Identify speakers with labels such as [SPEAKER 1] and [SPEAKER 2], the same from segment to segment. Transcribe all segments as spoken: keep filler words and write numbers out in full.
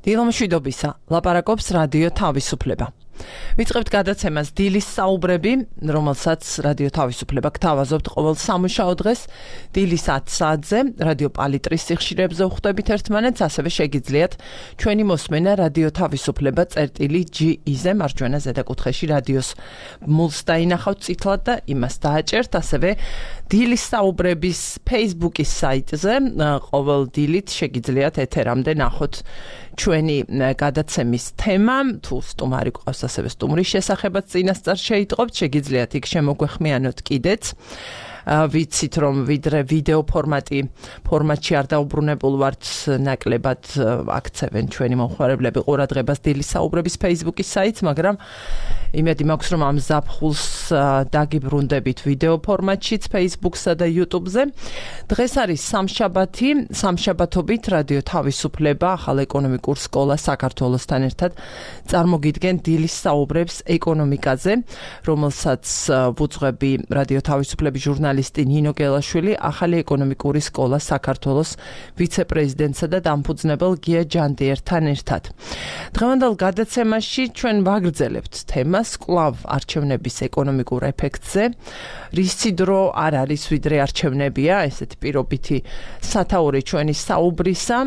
[SPEAKER 1] დილომშვიდობისა, ლაპარაკობს რადიო თავისუფლება. ვიწყებთ გადაცემას დილის საუბრები, რომელსაც რადიო თავისუფლება გთავაზობთ ყოველ სამუშაო დღეს დილის ათ საათზე რადიო პალიტრის სიხშირეებზე ვხვდებით ერთმანეთს, ასევე შეგიძლიათ ჩვენი მოსმენა რადიო თავისუფლება წერტილი ჯი ი-ზე მარჯვენა ზედაკუთხეში რადიოს მულს დაინახავთ წითლად და იმას დააჭერთ, ასევე დილის საუბრების Facebook-ის საიტზე ყოველ დილით შეგიძლიათ ეთერამდე ნახოთ ჩვენი გადაცემის თემა, თუ სტუმარი გვყავს ასევე სტუმრის შესახებაც წინასწარ შეიტყობთ, შეგიძლიათ იქ შემოგვეხმიანოთ კიდეც. ვიცით რომ ვიდრე ვიდეო ფორმატი ფორმატში არ დაუბრუნებულ ვართ, ნაკლებად აქცევენ ჩვენი მომხმარებლები ყურადღებას დილის საუბრების Facebook-ის საიტს, მაგრამ იმედი მაქვს რომ ამ ზაფხულს დაგიბრუნდებით ვიდეო ფორმატშიც Facebook-სა და YouTube-ზე. დღეს არის სამშაბათი, სამშაბათობით რადიო თავისუფლება ახალ ეკონომიკურ სკოლას საქართველოსთან ერთად წარმოგიდგენ დილის საუბრებს ეკონომიკაზე, რომელსაც ვუძღვები რადიო თავისუფლების ჟურნალისტი ნინო გელაშვილი, ახალი ეკონომიკური სკოლა საქართველოს ვიცე-პრეზიდენტსა და დამფუძნებელ გია ჯანდიერთან ერთად. დღევანდელ გადაცემაში ჩვენ ვაგრძელებთ თემას კვლავ არჩევნების ეკონომიკურ ეფექტზე. რისი დრო არ არის ვიდრე არჩევნებია, ესეთი პირობითი სათაური ჩვენი საუბრისა.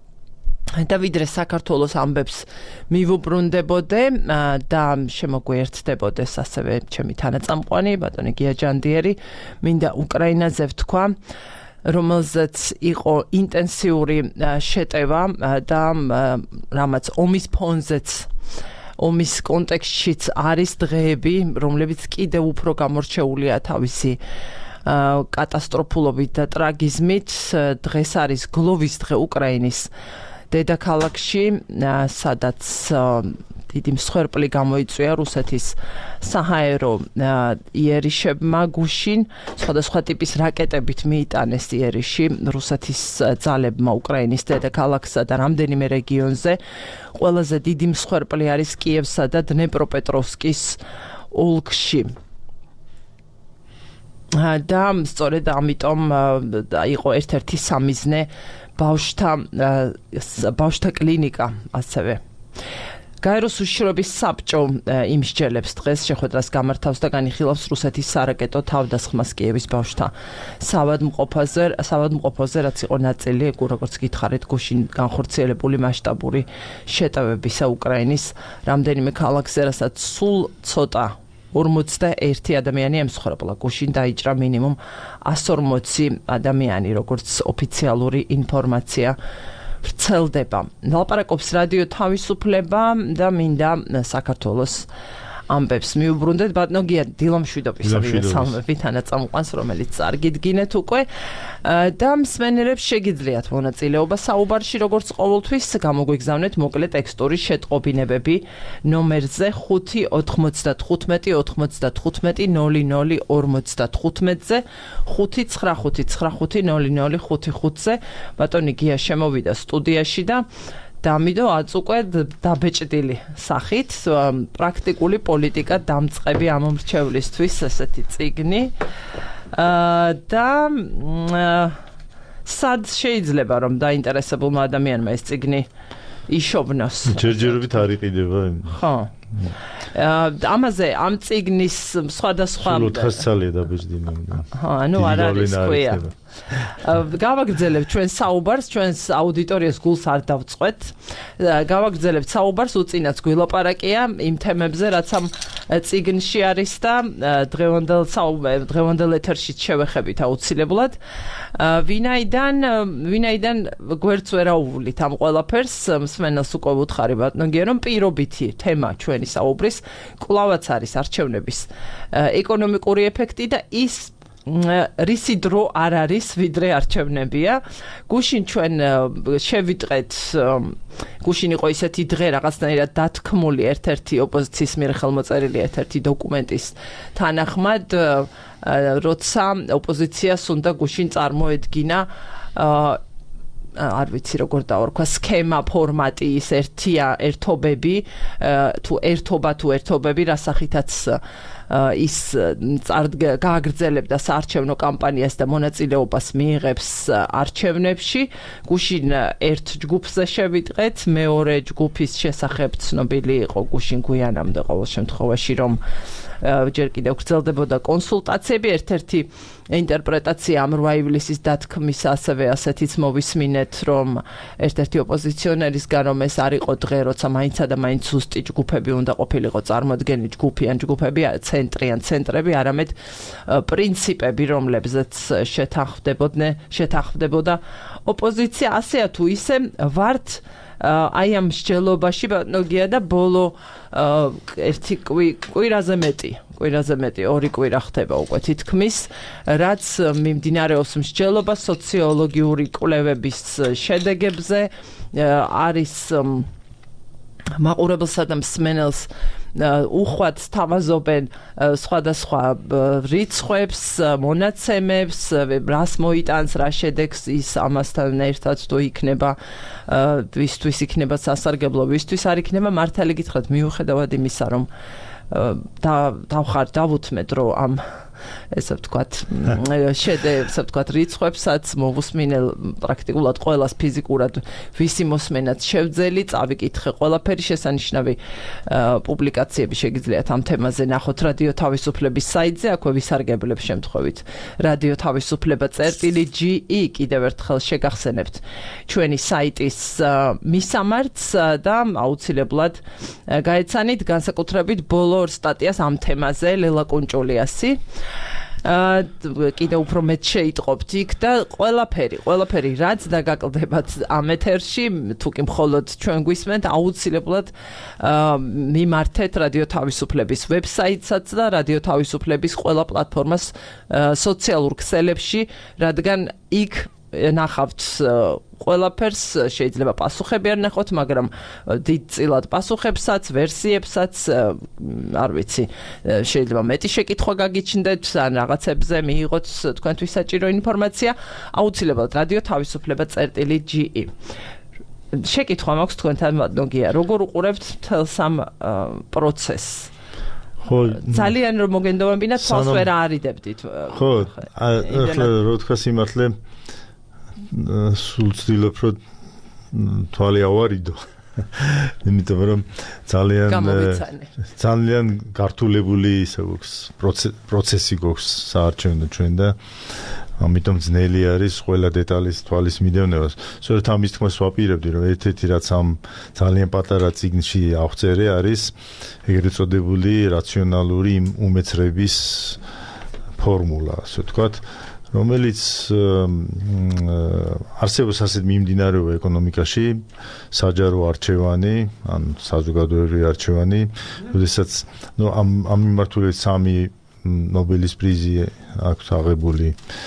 [SPEAKER 1] და ვიდრე საქართველოს ამბებს მივუბრუნდებოდე და შემოგვიერთდებოდეს ასევე ჩემი თანაწამყვანი ბატონი გია ჯანდიერი, მინდა უკრაინაზე ვთქვა, რომელზეც იყო ინტენსიური შეტევა და რამაც ომის ფონზეც ომის კონტექსტშიც არის დღეები, რომლებიც კიდევ უფრო გამორჩეულია თავისი კატასტროფულობით და ტრაგიზმით. დღეს არის გლოვის დღე უკრაინის დედაქალაქში, სადაც დიდი მსხვერპლი გამოიწვია რუსეთის საჰაერო იერიშებმა გუშინ, სხვადასხვა ტიპის რაკეტებით მიიტანეს იერიში რუსეთის ძალებმა უკრაინის დედაქალაქსა და რამდენიმე რეგიონზე. ყველაზე დიდი მსხვერპლი არის კიევსა და დნეპროპეტროვსკის ოლქში. და სწორედ ამიტომ იყო ერთ-ერთი სამიზნე ბავშვთა ბავშვთა კლინიკა ასევე. გაეროს უშიშროების საბჭო იმსჯელებს დღეს შეხვედრას გამართავს და განიხილავს რუსეთის სარაკეტო თავდასხმას კიევის ბავშვთა საავადმყოფოზე, საავადმყოფოზე, რაც იყო ნაწილი, როგორც გითხარით, გუშინ განხორციელებული მასშტაბური შეტევებისა უკრაინის რამდენიმე ქალაქზე, რასაც სულ ცოტა ორმოცდაერთი ადამიანი ემსხვერპლა. გუშინ დაიჭრა მინიმუმ ასი ორმოცი ადამიანი, როგორც ოფიციალური ინფორმაცია ვრცელდება. ლაპარაკობს რადიო თავისუფლება და მინდა საქართველოს ამბებს მივუბრუნდეთ. ბატონო გია, დილომშვიდობისა, მოგესალმებით თანაწამყვანს, რომელიც წარგიდგინეთ უკვე და მსმენელებს შეგიძლიათ მონაწილეობა საუბარში, როგორც ყოველთვის გამოგვიგზავნეთ მოკლე ტექსტური შეტყობინებები ნომერზე ხუთი ოთხმოცდათხუთმეტი ოთხმოცდათხუთმეტი ნული ნული ორმოცდათხუთმეტზე ხუთი ცხრა ხუთი ცხრა ხუთი ნული ნული ხუთი ხუთზე. ბატონი გია შემოვიდა სტუდიაში და დამიდო აწ უკვე დაბეჭდილი სახით პრაქტიკული პოლიტიკა დამწყები ამომრჩევლისთვის ესეთი წიგნი და სად შეიძლება რომ დაინტერესებულმა ადამიანმა ეს წიგნი იშოვნოს?
[SPEAKER 2] ჯერჯერობით არ იყიდება.
[SPEAKER 1] ხო. ამაზე ამ წიგნის სხვადასხვა
[SPEAKER 2] ოთხას ცალია დაბეჭდილი.
[SPEAKER 1] ხო, ანუ არ არის ქვია. გავაგრძელებთ ჩვენ საუბარს, ჩვენს აუდიტორიას გულს არ დავწყვეთ. გავაგრძელებთ საუბარს, უწინაც გვილაპარაკია იმ თემებზე, რაც ამ წიგნში არის და დღევანდელ საუბარ, დღევანდელ ეთერში შევეხებით აუცილებლად. ვინაიდან, ვინაიდან გვერდს ვერაუვლით ამ ყველაფერს, მსმენელს უკვე ვუთხარი ბატონო გია, რომ პირობითი თემა ჩვენი საუბრის კვლავაც არის არჩევნების ეკონომიკური ეფექტი და ის რისი დრო არ არის ვიდრე არჩევნებია. გუშინ ჩვენ შევიტყეთ, გუშინ იყო ისეთი დღე რაღაცნაირად დათქმული ერთ-ერთი ოპოზიციის მიერ ხელმოწერილი ერთ-ერთი დოკუმენტის თანახმად, როცა ოპოზიციას უნდა გუშინ წარმოედგინა არ ვიცი როგორ დავარქვა სქემა ფორმატი ის ერთია ერთობები თუ ერთობა თუ ერთობები რასახითაც ის გააგრძელებდა საარჩევნო კამპანიას და მონაწილეობას მიიღებს არჩევნებში. გუშინ ერთ ჯგუფზე შევიტყეთ, მეორე ჯგუფის შესახებ ცნობილი იყო გუშინ გვიანამდე ყოველ შემთხვევაში, რომ ჯერ კიდევ გრძელდებოდა კონსულტაციები. ერთ-ერთი ინტერპრეტაცია ამ რვა ივლისის დათქმის ასევე ასეთიც მოვისმინეთ, რომ ერთ-ერთი ოპოზიციონერისგან რომ ეს არ იყო დღე, როცა მაინცა და მაინც ზუსტი ჯგუფები უნდა ყოფილიყო წარმოდგენილი ჯგუფიან ჯგუფები, ცენტრიან ცენტრები, არამედ პრინციპები, რომლებზეც შეთანხმდებოდნენ, შეთანხმდებოდა ოპოზიცია. ასეა თუ ისე ვართ აი ამ მსჯელობაში ბატონოგია და ბოლო ერთი კვირაზე მეტი კვირაზე მეტი ორი კვირა ხდება უკვე თითქმის, რაც მიმდინარეობს მსჯელობა სოციოლოგიური კვლევების შედეგებზე, არის მაყურებელსა და მსმენელს უხვად თავაზობენ სხვადასხვა რიცხვებს, მონაცემებს, რას მოიტანს, რა შედეგს ის ამასთან ერთად თუ იქნება ვისთვის იქნება სასარგებლო, ვისთვის არ იქნება. მართალი გითხრათ, მიუხედავად იმისა, რომ და დავხარ დავუთმეთ რომ ამ ესე ვთქვათ შედეგს, ესე ვთქვათ რიცხვებსაც მოვუსმინელ პრაქტიკულად ყველას ფიზიკურად ვისი მოსმენაც შევძელი, წავიკითხე ყველაფერი, შესანიშნავი პუბლიკაციები შეგიძლიათ ამ თემაზე ნახოთ რადიო თავისუფლების საიტზე, აქვე ვისარგებლებ შემთხვევით რადიო თავისუფლება წერტილი ჯი ი კიდევ ერთხელ შეგახსენებთ ჩვენი საიტის მისამართს და აუცილებლად გაეცანით განსაკუთრებით ბოლო ორ სტატიას ამ თემაზე ლელა კუნჭულიასი კიდე უფრო მეტ შეიტყობთ იქ და ყველაფერი, ყველაფერი რაც დაგაკლდებათ ამ ეთერში, თუ კი მხოლოდ ჩვენ გვისმენთ, აუცილებლად მიმართეთ რადიო თავისუფლების ვებსაიტსაც და რადიო თავისუფლების ყველა პლატფორმას სოციალურ ქსელებში, რადგან იქ ნახავთ ყველაფერს, შეიძლება პასუხები არ ნახოთ, მაგრამ დიდწილად პასუხებსაც, ვერსიებსაც, არ ვიცი, შეიძლება მეტი შეკითხვა გაგიჩნდეთ, ან რაღაცებზე მიიღოთ თქვენთვის საჭირო ინფორმაცია, აუცილებლად რადიო თავისუფლება წერტილი ჯი ი. შეკითხვა მაქვს თქვენთან ბატონოგია, როგორ უყურებთ მთელს ამ პროცესს? ხო, ძალიან რომ მოგენდობებინა თვალს ვერ აარიდებდით.
[SPEAKER 2] ხო, ახლა რო თქვა სიმართლე სულ ცდილობ რომ თვალი ავარიდო, იმიტომ რომ ძალიან ძალიან გართულებული ისე გვაქვს პროცესი გვაქვს საარჩევნო ჩვენ და ამიტომ ძნელი არის ყველა დეტალის თვალის მიდევნება. სწორედ ამის თქმას ვაპირებდი, რომ ერთ-ერთი რაც ამ ძალიან პატარა წიგნში აღწერე არის ეგრეთ წოდებული რაციონალური უმეცრების ფორმულა, ასე ვთქვათ, რომელიც არსებობს ასეთ მიმდინარეობა ეკონომიკაში, საჯარო არჩევანი, ან საზოგადოებრივი არჩევანი, როდესაც ნუ ამ ამ მიმართულებით სამი ნობელის პრიზი აქვს აღებული,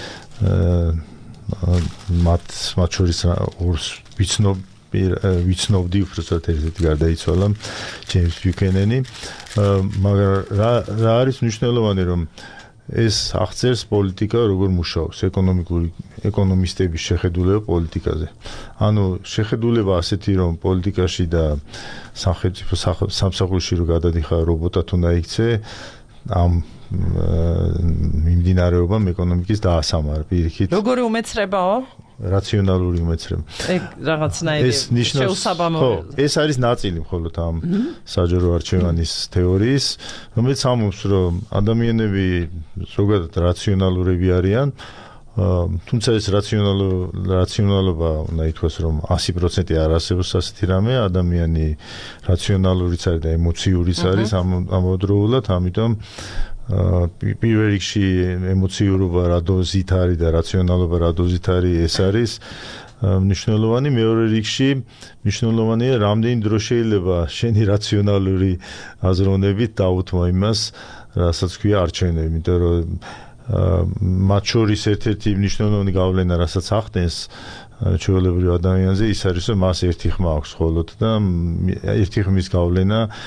[SPEAKER 2] მათ მათ შორის ორს ვიცნობ ვიცნობდი, უბრალოდ ერთ-ერთი გარდაიცვალა, ჯეიმს ბიუკენენი, მაგრამ რა რა არის მნიშვნელოვანი, რომ ეს აღწერს პოლიტიკა როგორ მუშაობს, ეკონომიკური ეკონომისტების შეხედულება პოლიტიკაზე. ანუ შეხედულება ასეთი, რომ პოლიტიკაში და სახელმწიფო სამსახურში რო გადადიხარ რობოტად უნდა იქცე, ამ მიმდინარეობამ ეკონომიკის დაასამარ პირიქით.
[SPEAKER 1] როგორი უმეცრებაო?
[SPEAKER 2] რაციონალური უმეცრება.
[SPEAKER 1] ეგ რაღაცნაირი შეუსაბამო.
[SPEAKER 2] ხო, ეს არის ნაწილი მხოლოდ ამ საჯარო არჩევანის თეორიის, რომელიც ამობს, რომ ადამიანები ზოგადად რაციონალურები არიან, თუმცა ეს რაციონალობა უნდა ითქვას, რომ ასი პროცენტი არ არსებობს ასეთი რამე, ადამიანი რაციონალურიც არის და ემოციურიც არის ამავდროულად, ამიტომ პირველ რიგში ემოციურობა რა დოზით არის და რაციონალობა რა დოზით არის, ეს არის მნიშვნელოვანი. მეორე რიგში მნიშვნელოვანია, რამდენი დრო შეიძლება შენი რაციონალური აზროვნებით დაუთმო იმას, რასაც ქვია არჩევნები, იმიტომ რომ მათ შორის ერთ-ერთი მნიშვნელოვანი გავლენა, რასაც ახდენს ჩვეულებრივ ადამიანზე, ის არის, რომ მას ერთი ხმა აქვს მხოლოდ და ერთი ხმის გავლენა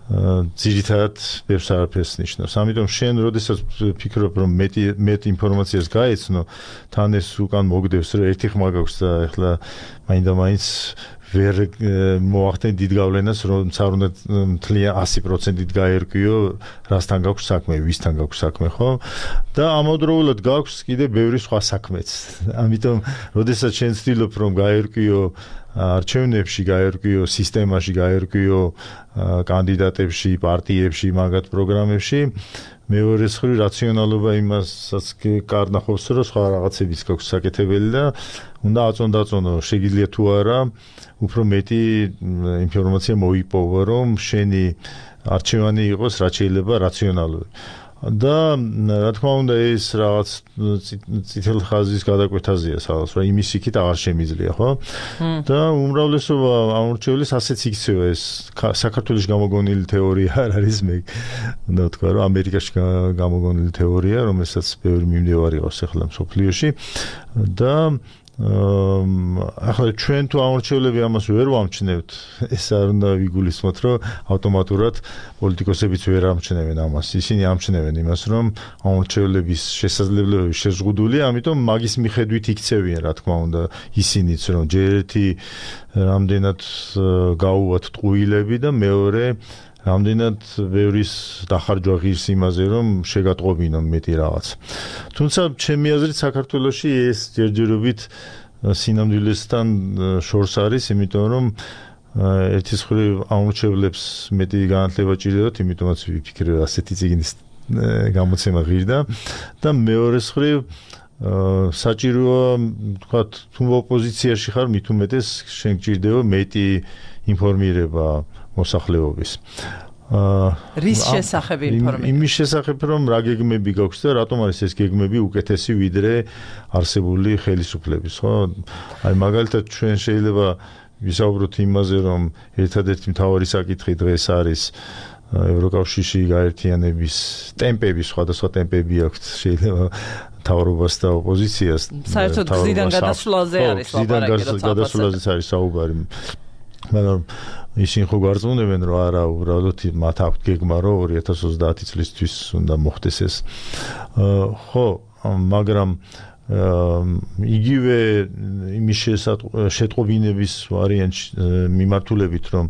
[SPEAKER 2] ძირითადად ბევრს არაფერს ნიშნავს. ამიტომ შენ როდესაც ფიქრობ რომ მეტი მეტ ინფორმაციას გაეცნო, თან ეს უკან მოგდევს რომ ერთი ხმა გაქვს და ეხლა მაინდა-მაინც ვერ მოახდენ დიდ გავლენას, რომ არ უნდა მთლიან ასი პროცენტით გაერკვიო, რასთან გაქვს საქმე, ვისთან გაქვს საქმე, ხო? და ამავდროულად გაქვს კიდე ბევრი სხვა საქმეც. ამიტომ როდესაც შენ ცდილობ რომ გაერკვიო არჩევნებში, გაერკვიო სისტემაში, გაერკვიო კანდიდატებში, პარტიებში, მაგათ პროგრამებში, მეორე მხრივ რაციონალობა იმასაც კარნახობს, რომ სხვა რაღაცებიც გაქვს საკეთებელი და უნდა აწონ-დაწონო, შეგიძლია თუ არა, უფრო მეტი ინფორმაცია მოიპოვა, რომ შენი არჩევანი იყოს რაც შეიძლება რაციონალური. და რა თქმა უნდა ეს რაღაც წითელ ხაზის გადაკვეთაზეა სადღაც, რომ იმის იქით აღარ შემიძლია, ხო? და უმრავლესობა ამორჩეულის ასეც იქცევა ეს საქართველოს გამოგონილი თეორია არ არის მე. უნდა ვთქვა, რომ ამერიკაში გამოგონილი თეორია, რომელსაც ბევრი მიმდევარი ყავს ახლა მსოფლიოში და ახლა ჩვენ თუ ამორჩევლები ამას ვერ ვამჩნევთ, ეს არ უნდა ვიგულისხმოთ, რომ ავტომატურად პოლიტიკოსებიც ვერ ამჩნევენ ამას. ისინი ამჩნევენ იმას, რომ ამორჩევლების შესაძლებლობები შეზღუდულია, ამიტომ მაგის მიხედვით იქცევიან, რა თქმა უნდა, ისინიც, რომ ჯერ ერთი რამდენად გაუვათ ტყუილები და მეორე რამდენად ბევრის დახარჯვა ღირს იმაზე, რომ შეგატყობინონ მეტი რაღაც. თუმცა ჩემი აზრით საქართველოში ეს ჯერჯერობით სინამდვილესთან შორს არის, იმიტომ რომ ერთის მხრივ ამორჩევლებს მეტი განათლება ჭირდებათ, იმიტომაც ვიფიქრე ასეთი წიგნის გამოცემა ღირდა და მეორეს მხრივ საჭიროა, ვთქვათ, თუ ოპოზიციაში ხარ, მით უმეტეს შენ გჭირდება მეტი ინფორმირება მოსახლეობის.
[SPEAKER 1] რის შესახებ ინფორმირება?
[SPEAKER 2] იმის შესახებ, რომ რა გეგმები გაქვს და რატომ არის ეს გეგმები უკეთესი ვიდრე არსებული ხელისუფლების, ხო? აი მაგალითად ჩვენ შეიძლება ვისაუბროთ იმაზე, რომ ერთადერთი მთავარი საკითხი დღეს არის ევროკავშირში გაერთიანების ტემპები, სხვადასხვა ტემპები აქვს, შეიძლება მთავრობას და ოპოზიციას.
[SPEAKER 1] საერთოდ გზიდან გადასვლაზე არის ლაპარაკი,
[SPEAKER 2] როცა გადასვლაზეც არის საუბარი. მაგრამ ისინი ხო გვარწმუნებენ, რომ არა, უბრალოდ მათ აქვთ გეგმა, რომ ორი ათას ოცდაათი წლისთვის უნდა მოხდეს ეს. ხო, მაგრამ იგივე იმის შეტყობინების ვარიანტში მიმართულებით, რომ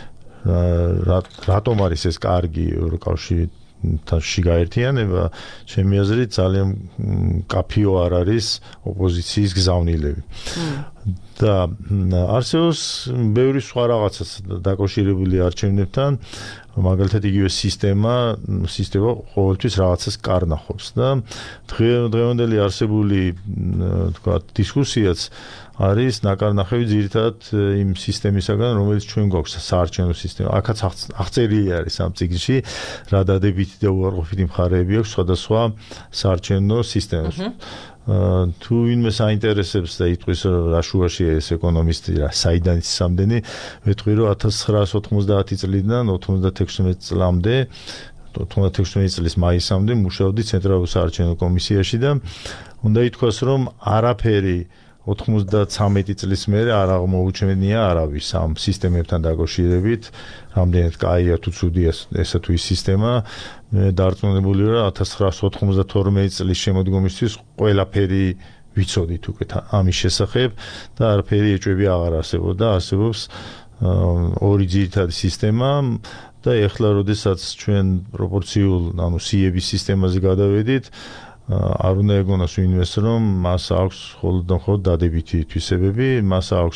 [SPEAKER 2] რატომ არის ეს კარგი ევროკავშირში გაერთიანება, ჩემი აზრით ძალიან კაფეო არ არის ოპოზიციის გზავნილები. და არსებობს ბევრი სხვა რაღაცაც დაკავშირებული არჩევნებთან, მაგალითად იგივე სისტემა, სისტემა ყოველთვის რაღაცას კარნახობს და დღევანდელი არსებული, თქვათ, დისკუსიაც არის ნაკარნახევი ძირითადად იმ სისტემისაგან, რომელიც ჩვენ გვაქვს საარჩევნო სისტემა. აქაც აღწერილი არის ამ წიგნში, რა დადებითი და უარყოფითი მხარეები აქვს სხვადასხვა საარჩევნო სისტემაში. თუ ვინმე საინტერესებს და იტყვის რა შუაშია ეს ეკონომისტი, რა საიდან ის სამდენი, ვეთქვი რომ ათას ცხრაასი ოთხმოცდაათი წლიდან ოცდათექვსმეტ წლამდე, ოცდათექვსმეტი წლის მაისამდე მუშაობდი ცენტრალურ საარჩევნო კომისიაში და უნდა ითქვას, რომ არაფერი ოცდათვრამეტი წლის მერე არ აღმოუჩენია არავის ამ სისტემებთან დაკავშირებით, რამდენად კაია თუ ცუდია ესა თუ ის სისტემა. მე დარწმუნებული ვარ, ათას ცხრაასი ოთხმოცდათორმეტი წლის შემოდგომისთვის ყველაფერი ვიცოდით უკვე ამის შესახებ და არაფერი ეჭვები აღარ არსებობდა, არსებობს ორი ძირითადი სისტემა და ეხლა როდესაც ჩვენ პროპორციულ, ანუ სიების სისტემაზე გადავედით, არ უნდა ეგონას ვინმეს, რომ მას აქვს მხოლოდ და მხოლოდ დადებითი თვისებები, მას აქვს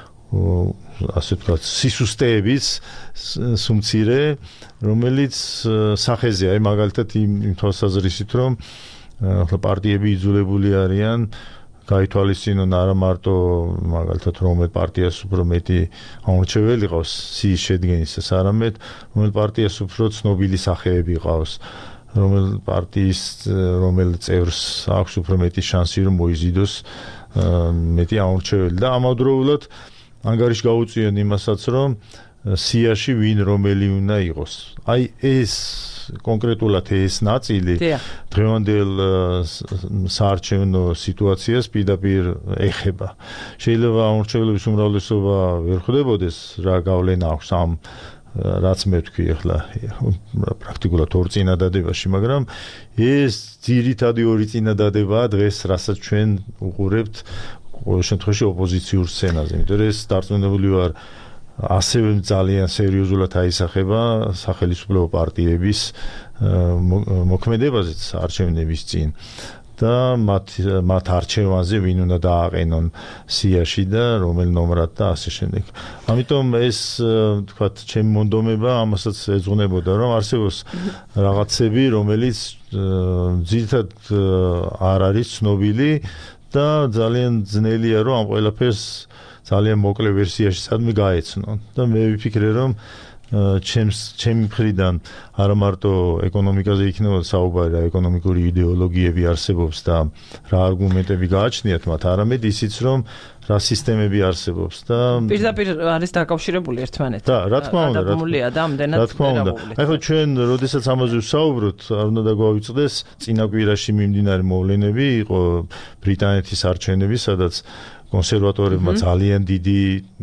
[SPEAKER 2] ასე ვთქვათ, სისუსტეების სუმცირე, რომელიც სახეზეა, აი მაგალითად იმ თვალსაზრისით, რომ ახლა პარტიები იძულებული არიან გაითვალისწინონ არა მარტო მაგალითად რომელ პარტიას უფრო მეტი ამორჩეველი ყავს სიის შედგენისას, არამედ რომელ პარტიას უფრო ცნობილი სახეები ყავს, რომელ პარტიის რომელ წევრს აქვს უფრო მეტი შანსი რომ მოიზიდოს მეტი ამორჩეველი და ამავდროულად ანგარიში გაუწიონ იმასაც, რომ სიაში ვინ რომელი უნდა იყოს. აი ეს კონკრეტულად ეს ნაწილი დღევანდელ საარჩევნო სიტუაციას პირდაპირ ეხება. შეიძლება ამორჩევლების უმრავლესობა ვერ ხვდებოდეს რა გავლენა აქვს ამ რაც მე ვთქვი ახლა პრაქტიკულად ორ წინადადებაში, მაგრამ ეს ძირითადი ორი წინადადებაა დღეს, რასაც ჩვენ უყურებთ ყოველ შემთხვევაში ოპოზიციურ სცენაზე, იმიტომ რომ ეს დარწმუნებული ვარ ასევე ძალიან სერიოზულად აისახება სახელმწიფო პარტიების მოქმედებაზეც არჩევნების წინ და მათ მათ არჩევანზე ვინ უნდა დააყენონ სიაში და რომელ ნომრად და ასე შემდეგ. ამიტომ ეს თქვათ ჩემი მონდომება ამასაც ეძღვნებოდა, რომ არსებობს რაღაცები, რომელიც ძირითადად არ არის ცნობილი და ძალიან ძნელია, რომ ამ ყველაფერს ძალიან მოკლე ვერსიაში სადმე გაეცნონ და მე ვიფიქრე, რომ ჩემს ჩემი მხრიდან არა მარტო ეკონომიკაზე იქნება საუბარი, რა ეკონომიკური იდეოლოგიები არსებობს და რა არგუმენტები გააჩნიათ მათ, არამედ ისიც, რომ რა სისტემები არსებობს და
[SPEAKER 1] პირდაპირ არის დაკავშირებული ერთმანეთთან.
[SPEAKER 2] და რა თქმა უნდა, რა თქმა უნდა. ახლა ჩვენ, როდესაც ამაზე ვსაუბრობთ, არ უნდა დაგვავიწყდეს წინა კვირაში მიმდინარე მოვლენები, იყო ბრიტანეთის არჩევნები, სადაც კონსერვატორებმა ძალიან დიდი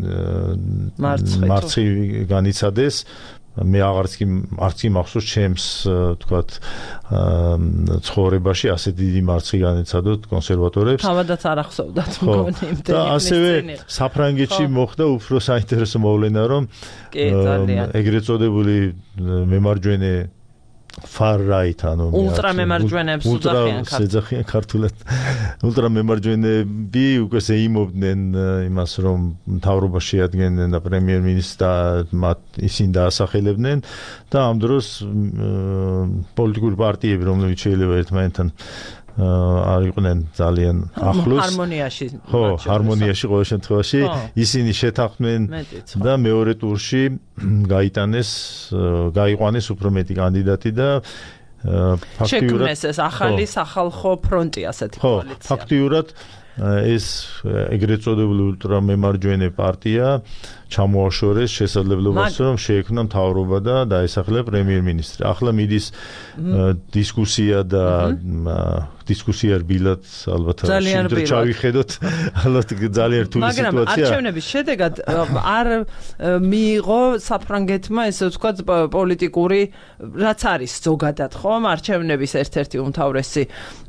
[SPEAKER 2] მარცხი განიცადეს. მე აღარც კი არც კი მახსოვს ჩემს თქვათ ცხოვრებაში ასე დიდი მარცხი განიცადოთ კონსერვატორებს.
[SPEAKER 1] თავადაც არ ახსოვდათ მგონი იმდენი.
[SPEAKER 2] და ასევე საფრანგეთში მოხდა უფრო საინტერესო მოვლენა, რომ ეგრეთ წოდებული მემარჯვენე far right ანუ
[SPEAKER 1] ultra მემარჯვენეებს
[SPEAKER 2] უძახიან ქართულად ultra მემარჯვენეები უკვე შეიმობდნენ იმას რომ მთავრობას შეადგენდნენ და პრემიერ-მინისტრს და მათ ისინი დაასახელებდნენ და ამ დროს პოლიტიკური პარტიები რომლებიც შეიძლება ერთმანეთთან არ იყვნენ ძალიან ახლოს
[SPEAKER 1] ჰარმონიაში
[SPEAKER 2] ხო ჰარმონიაში ყოველ შემთხვევაში ისინი შეთანხმდნენ და მეორე ტურში გაიტანეს გაიყვანეს უფრო მეტი კანდიდატი და
[SPEAKER 1] ფაქტიურად შექმნეს ეს ახალი სახალხო ფრონტი ასეთი კოალიცია.
[SPEAKER 2] ხო ფაქტიურად ეს ეგრეთ წოდებული ულტრა მემარჯვენე პარტია ჩამოაშორეს შესაძლებლობას რომ შეექმნა მთავრობა და დაესახლა პრემიერ-მინისტრი. ახლა მიდის დისკუსია და დისკუსია რბილად ალბათ შეიძლება ჩავიხედოთ ალბათ ძალიან რთული სიტუაცია.
[SPEAKER 1] მაგრამ არჩევნების შედეგად არ მიიღო საფრანგეთმა ესე ვთქვათ პოლიტიკური რაც არის ზოგადად ხომ არჩევნების ერთ-ერთი უმთავრესი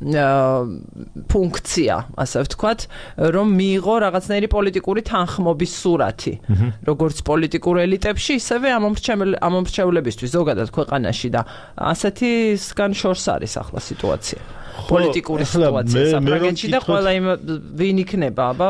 [SPEAKER 1] ფუნქცია ასე ვთქვათ რომ მიიღო რაღაცნაირი პოლიტიკური თანხმობის სურათი. როგორც პოლიტიკურ ელიტებში, ისევე ამომრჩევლებისთვის ზოგადად ქვეყანაში და ასეთისგან შორს არის ახლა სიტუაცია. პოლიტიკური სიტუაცია საფრანგეთში და ყველა იმ ვინ იქნება, აბა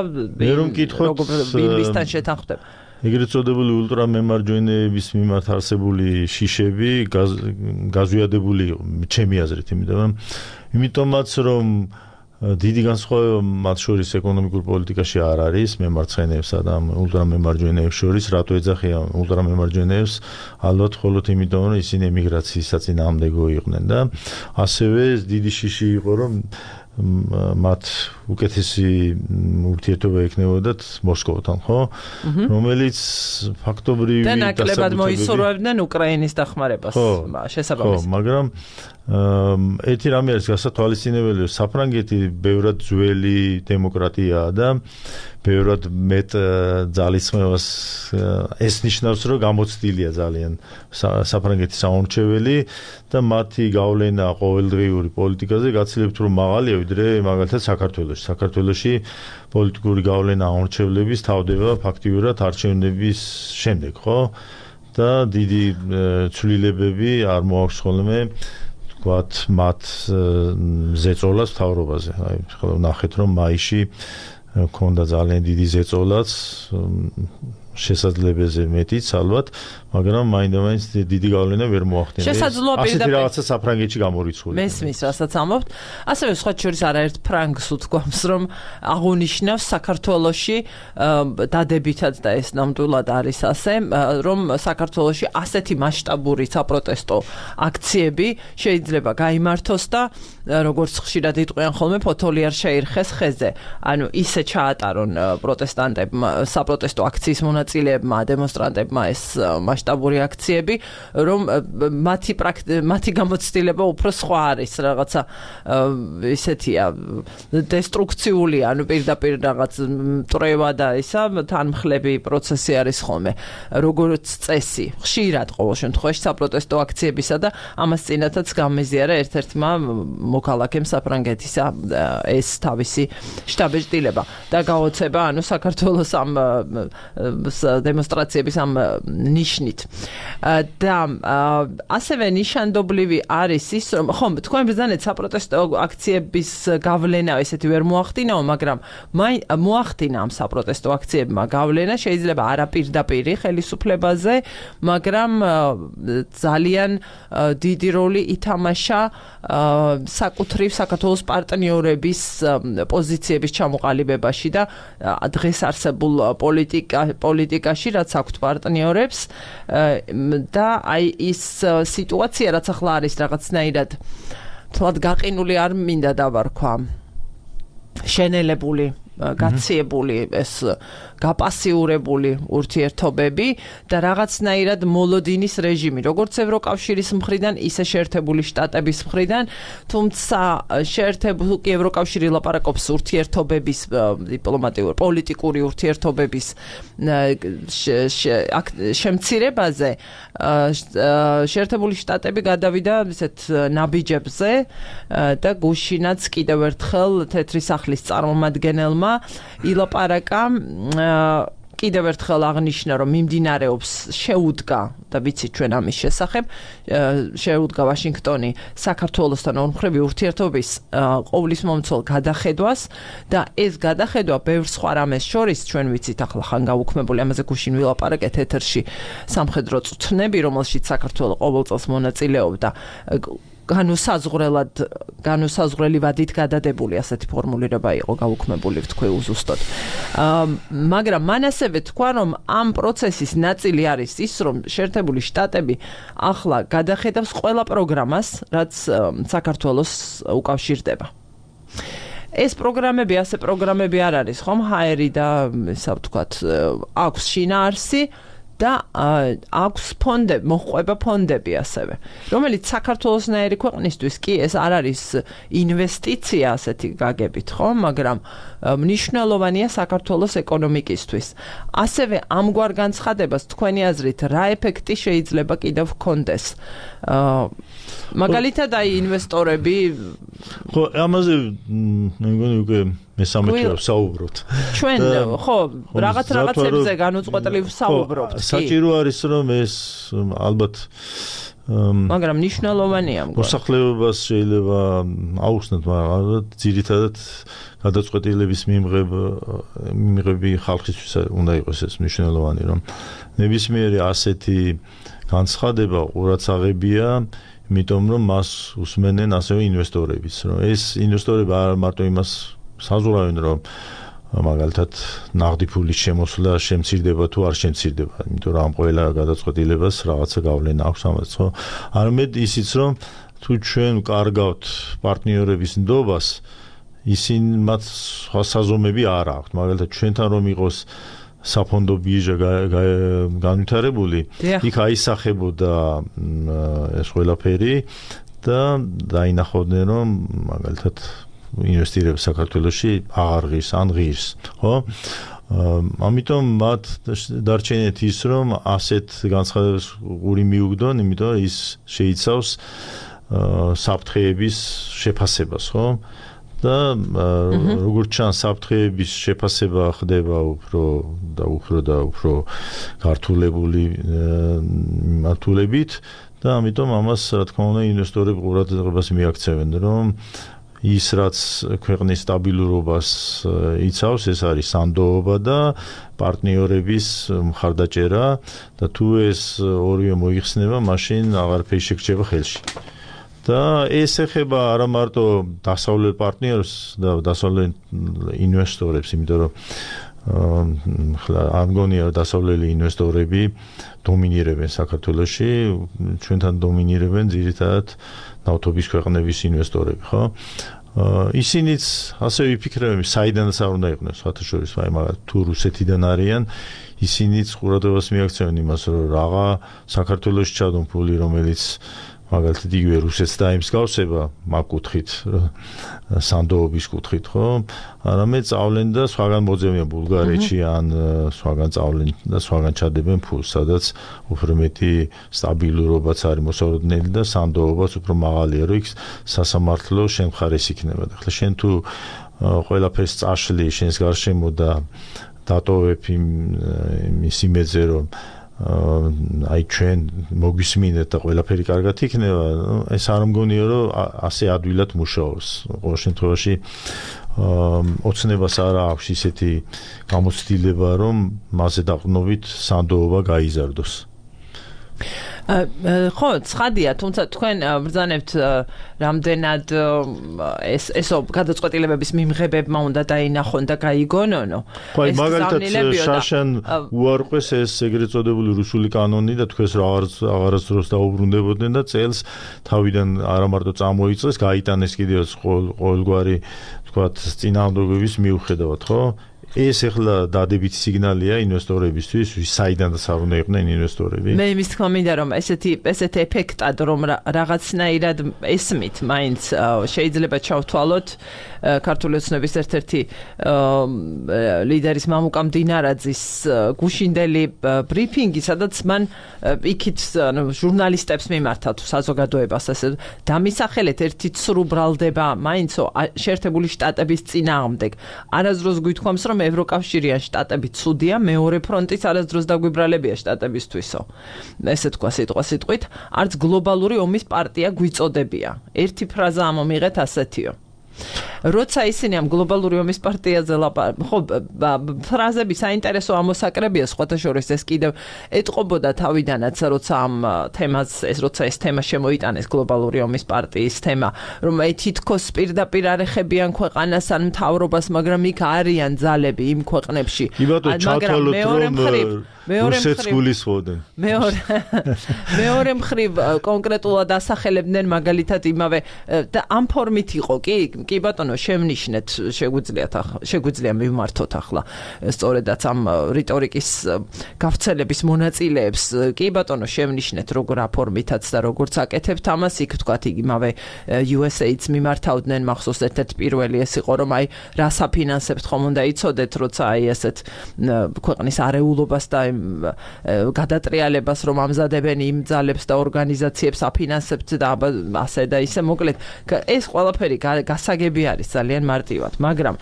[SPEAKER 1] ვისთან შეთანხმდება.
[SPEAKER 2] ეგრეთ წოდებული ულტრა მემარჯვენეების მიმართ არსებული შიშები გაზვიადებული იყო ჩემი აზრით, იმიტომ იმიტომაც რომ დიდი განსხვავება მათ შორის ეკონომიკურ პოლიტიკაში არ არის მემარცხენეებსა და ულტრა მემარჯვენეებს შორის. რატო ეძახიან ულტრა მემარჯვენეებს? ალბათ მხოლოდ იმიტომ, რომ ისინი ემიგრაციის საწინააღმდეგო იყვნენ და ასევე დიდი შიში იყო, რომ მათ უკეთესი ურთიერთობა ექნებოდათ მოსკოვთან, ხო? რომელიც ფაქტობრივი
[SPEAKER 1] და ნაკლებად მოისურვებდნენ უკრაინის დახმარებას შესაბამისად.
[SPEAKER 2] ხო, მაგრამ ერთი რამე არის გასათვალისწინებელი, საფრანგეთი ბევრად ძველი დემოკრატიაა და ბევრად მეტ ძალისხმევას ეს ნიშნავს, რომ გამოცდილია ძალიან საფრანგეთის საომრჩეველი და მათი გავლენა ყოველდღიური პოლიტიკაზე გაცილებით უფრო მაღალია ვიდრე მაგალითად საქართველოში. საქართველოში პოლიტიკური გავლენა აუმრჩევლების თავდება ფაქტიურად არჩევნების შემდეგ, ხო? და დიდი ცვლილებები არ მოაქვს ხოლმე ვთქვათ მათ ზეწოლას მთავრობაზე. აი ხოლმე ნახეთ რომ მაისში ქონდა ძალიან დიდი ზეწოლაც შესაძლებელზე მეტიც ალბათ, მაგრამ მაინდა-მაინც დიდი გავლენა ვერ მოახდინა.
[SPEAKER 1] შესაძლოა პირდაპირ
[SPEAKER 2] ასეთი რაღაცა საფრანგეთში გამორიცხული.
[SPEAKER 1] მესმის, რასაც ამბობთ. ასევე სხვა შორის არაერთ ფრანგს უთქვამს, რომ აღუნიშნავს საქართველოში დადებითად და ეს ნამდვილად არის ასე, რომ საქართველოში ასეთი მასშტაბური საპროტესტო აქციები შეიძლება გაიმართოს და როგორც ხშირად იტყვიან ხოლმე ფოთოლი არ შეირხეს ხეზე. ანუ ისე ჩაატარონ პროტესტანტებმა საპროტესტო აქციის მონაწილეები მონაწილეებმა, დემონსტრანტებმა ეს მასშტაბური აქციები, რომ მათი მათი გამოცდილება უფრო სხვა არის, რაღაცა ისეთია დესტრუქციული, ანუ პირდაპირ რაღაც მტრევა და ისა თანმხლები პროცესი არის ხოლმე, როგორც წესი, ხშირად ყოველ შემთხვევაში საპროტესტო აქციებისა და ამას წინათაც გამეზიარა ერთ-ერთმა მოქალაქემ საფრანგეთისა ეს თავისი შტაბ-ეტილება და გაოცება, ანუ საქართველოს ამ დემონსტრაციების ამ ნიშნით. და ასევე ნიშანდობლივი არის ის, რომ ხომ თქვენ ბრძანეთ საპროტესტო აქციების გავლენა ესეთი ვერ მოახდინაო, მაგრამ მოახდინა ამ საპროტესტო აქციებმა გავლენა, შეიძლება არა პირდაპირი ხელისუფლებაზე, მაგრამ ძალიან დიდი როლი ითამაშა საკუთრივ საქართველოს პარტნიორების პოზიციების ჩამოყალიბებაში და დღეს არსებულ პოლიტიკა პოლიტიკაში, რაც აქვთ პარტნიორებს და აი ის სიტუაცია, რაც ახლა არის რაღაცნაირად თლად გაყინული არ მინდა დავარქვა, შენელებული, გაციებული ეს გაპასიურებული ურთიერთობები და რაღაცნაირად მოლოდინის რეჟიმი, როგორც ევროკავშირის მხრიდან, ისე შეერთებული შტატების მხრიდან, თუმცა შეერთებული ევროკავშირი ლაპარაკობს ურთიერთობების დიპლომატიური, პოლიტიკური ურთიერთობების შემცირებაზე, შეერთებული შტატები გადავიდა ისეთ ნაბიჯებზე და გუშინაც კიდევ ერთხელ თეთრი სახლის წარმომადგენელმა ილაპარაკა კიდევ ერთხელ აღნიშნა, რომ მიმდინარეობს შეუდგა და ვიცით ჩვენ ამის შესახებ, შეუდგა ვაშინგტონი საქართველოსთან ორმხრივი ურთიერთობის ყოვლისმომცველ გადახედვას და ეს გადახედვა ბევრ სხვა რამეს შორის ჩვენ ვიცით ახლა ხან გაუქმებული, ამაზე გუშინ ვილაპარაკეთ ეთერში სამხედრო წვრთნები, რომელშიც საქართველო ყოველ წელს მონაწილეობდა, განუსაზღვრელად განუსაზღვრელი ვადით გადადებული, ასეთი ფორმულირება იყო გაუქმებული, ვთქვი უზუსტოდ. მაგრამ მან ასევე თქვა, რომ ამ პროცესის ნაწილი არის ის, რომ შეერთებული შტატები ახლა გადახედავს ყველა პროგრამას, რაც საქართველოს უკავშირდება. ეს პროგრამები, ასე პროგრამები არ არის, ხომ? ჰაერი და ისა ვთქვათ, აქვს შინაარსი და აქვს ფონდები, მოჰყვება ფონდები ასევე, რომელიც საქართველოსნაირი ქვეყნისთვის კი ეს არ არის ინვესტიცია ასეთი გაგებით, ხო? მაგრამ მნიშვნელოვანია საქართველოს ეკონომიკისთვის. ასევე ამგვარ განცხადებას თქვენი აზრით რა ეფექტი შეიძლება კიდევ ჰქონდეს? მაგალითად აი ინვესტორები
[SPEAKER 2] ხო, ამაზე მე მგონი უკვე მესამე ჯერ საუბრობთ.
[SPEAKER 1] ჩვენ ხო, რაღაც რაღაცებზე განუწყვეტლივ საუბრობთ.
[SPEAKER 2] საჭირო არის რომ ეს ალბათ
[SPEAKER 1] მაგრამ მნიშვნელოვანია მგონი.
[SPEAKER 2] მოსახლეობას შეიძლება აუხსნათ, მაგრამ ძირითადად გადაწყვეტილების მიღები ხალხისთვის უნდა იყოს ეს მნიშვნელოვანი, რომ ნებისმიერი ასეთი განცხადება ყურადსაღებია, იმიტომ რომ მას უსმენენ ასევე ინვესტორებიც, რომ ეს ინვესტორები არ მარტო იმას საზღვრავენ, რომ მაგალითად ნაღდი ფულის შემოსვლა შემცირდება თუ არ შემცირდება, იმიტომ რომ ამ ყველა გადაწყვეტილებას რაღაცა გავლენა აქვს ამას, ხო? არამედ ისიც, რომ თუ ჩვენ ვკარგავთ პარტნიორების ნდობას, ისინი მათ სხვა საზომები არ აქვთ, მაგალითად ჩვენთან რომ იყოს საფონდო ბირჟა განვითარებული, იქ აისახებოდა ეს ყველაფერი და დაინახავდნენ, რომ მაგალითად ინვესტირებს საქართველოში აღარ ღირს, ან ღირს, ხო? ამიტომ მათ დარჩენეთ ის, რომ ასეთ განცხადებას უარი მიუგდონ, იმიტომ რომ ის შეიცავს საფრთხეების შეფასებას, ხო? და როგორც ჩანს საფრთხეების შეფასება ხდება უფრო და უფრო და უფრო გართულებული მართულებით და ამიტომ ამას რა თქმა უნდა ინვესტორები ყურადღებას მიაქცევენ, რომ ის რაც ქვეყნის სტაბილურობას იცავს, ეს არის სანდოობა და პარტნიორების მხარდაჭერა და თუ ეს ორივე მოიხსნება, მაშინ აღარაფერი შეგრჩება ხელში. და ეს ეხება არა მარტო დასავლელ პარტნიორებს და დასავლელ ინვესტორებს, იმიტომ რომ ხლა არ მგონია დასავლელი ინვესტორები დომინირებენ საქართველოში, ჩვენთან დომინირებენ ძირითადად ნავთობის ქვეყნების ინვესტორები, ხო? ისინიც ასევე იფიქრებენ, საიდანაც არ უნდა იყვნენ, საერთაშორისო, აი მაგათ თუ რუსეთიდან არიან, ისინიც ყურადღებას მიაქცევენ იმას, რომ რაღა საქართველოში ჩადონ ფული, რომელიც მაგალითად იგივე რუსეთს დაიმსგავსება მაგ კუთხით, სანდოობის კუთხით, ხო? არამედ წავლენ და სხვაგან მოძებნიან ბულგარეთში ან სხვაგან წავლენ და სხვაგან ჩადებენ ფულს, სადაც უფრო მეტი სტაბილურობაც არის მოსალოდნელი და სანდოობაც უფრო მაღალია, რომ იქ სასამართლო შენ მხარეს იქნება. და ახლა შენ თუ ყველაფერს წაშლი შენს გარშემო და დატოვებ იმის იმედზე, რომ აი ჩვენ მოგვისმინეთ და ყველაფერი კარგად იქნება, ეს არ მგონია, რომ ასე ადვილად მუშაობს. ყოველ შემთხვევაში ოცნებას არ აქვს ისეთი გამოცდილება, რომ მასზე დაყრდნობით სანდოობა გაიზარდოს.
[SPEAKER 1] ხო, ცხადია, თუმცა თქვენ ბრძანებთ რამდენად ეს ესო გადაწყვეტილებების მიმღებებმა უნდა დაინახონ და გაიგონონო.
[SPEAKER 2] ხო, მაგალითად შაშან უარყვეს ეს ეგრეთ წოდებული რუსული კანონი და თქვენს რაღაც აღარასდროს დაუბრუნდებოდნენ და წელს თავიდან არა მარტო წამოიწეს, გაიტანეს კიდევ ყოველგვარი თქვათ წინააღმდეგობის მიუხედავად, ხო? ეს ახლა დადებითი სიგნალია ინვესტორებისთვის, საიდანაც არ უნდა იყვნენ ინვესტორები.
[SPEAKER 1] მე იმის თქმა მინდა, რომ ესეთი ესეთი ეფექტად, რომ რაღაცნაირად ესმით, მაინც შეიძლება ჩავთვალოთ ქართული ოცნების ერთ-ერთი ლიდერის მამუკა მდინარაძის გუშინდელი ბრიფინგი, სადაც მან იქით ჟურნალისტებს მიმართა თუ საზოგადოებას ასე დამისახელეთ ერთი ცრუ ბრალდება მაინცო შეერთებული შტატების წინააღმდეგ. არასდროს გვითქვამს, რომ ევროკავშირიან შტატები ცუდია, მეორე ფრონტიც არასდროს დაგვიბრალებია შტატებისთვისო. ესე თქვა სიტყვა სიტყვით, არც გლობალური ომის პარტია გვიწოდებია. ერთი ფრაზა ამომიღეთ ასეთიო. როცა ისინი ამ გლობალური ომის პარტიაზე ლაპარაკობენ, ხო, ფრაზები საინტერესო ამოსაკრებია, სხვათა შორის ეს კიდევ ეტყობოდა თავიდანაც, როცა ამ თემას, ეს როცა ეს თემა შემოიტანეს გლობალური ომის პარტიის თემა, რომ აი თითქოს პირდაპირ არ ეხებიან ქვეყანას ან მთავრობას, მაგრამ იქ არიან ძალები იმ ქვეყნებში.
[SPEAKER 2] მაგრამ მეორე მხრივ მეორე მხრივ
[SPEAKER 1] მეორე მეორე მხრივ კონკრეტულად ასახელებდნენ მაგალითად იმავე და ამ ფორმით იყო კი კი ბატონო შემნიშნეთ შეგვიძლიათ შეგვიძლია მივმართოთ ახლა სწორედაც ამ რიტორიკის გავრცელების მონაწილეებს კი ბატონო შემნიშნეთ როგორ აფორმითაც და როგორც აკეთებთ ამას იქ თქვათ იმავე U S A-ს მიმართავდნენ მახსოვს ერთ-ერთი პირველი ეს იყო რომ აი რას აფინანსებთ ხომ უნდა იცოდეთ როცა აი ესეთ ქვეყნის არეულობას და გადატრიალებას რომ ამზადებენ იმ ძალებს და ორგანიზაციებს აფინანსებთ და ასე და ისე მოკლედ ეს ყველაფერი გასაგები არის ძალიან მარტივად მაგრამ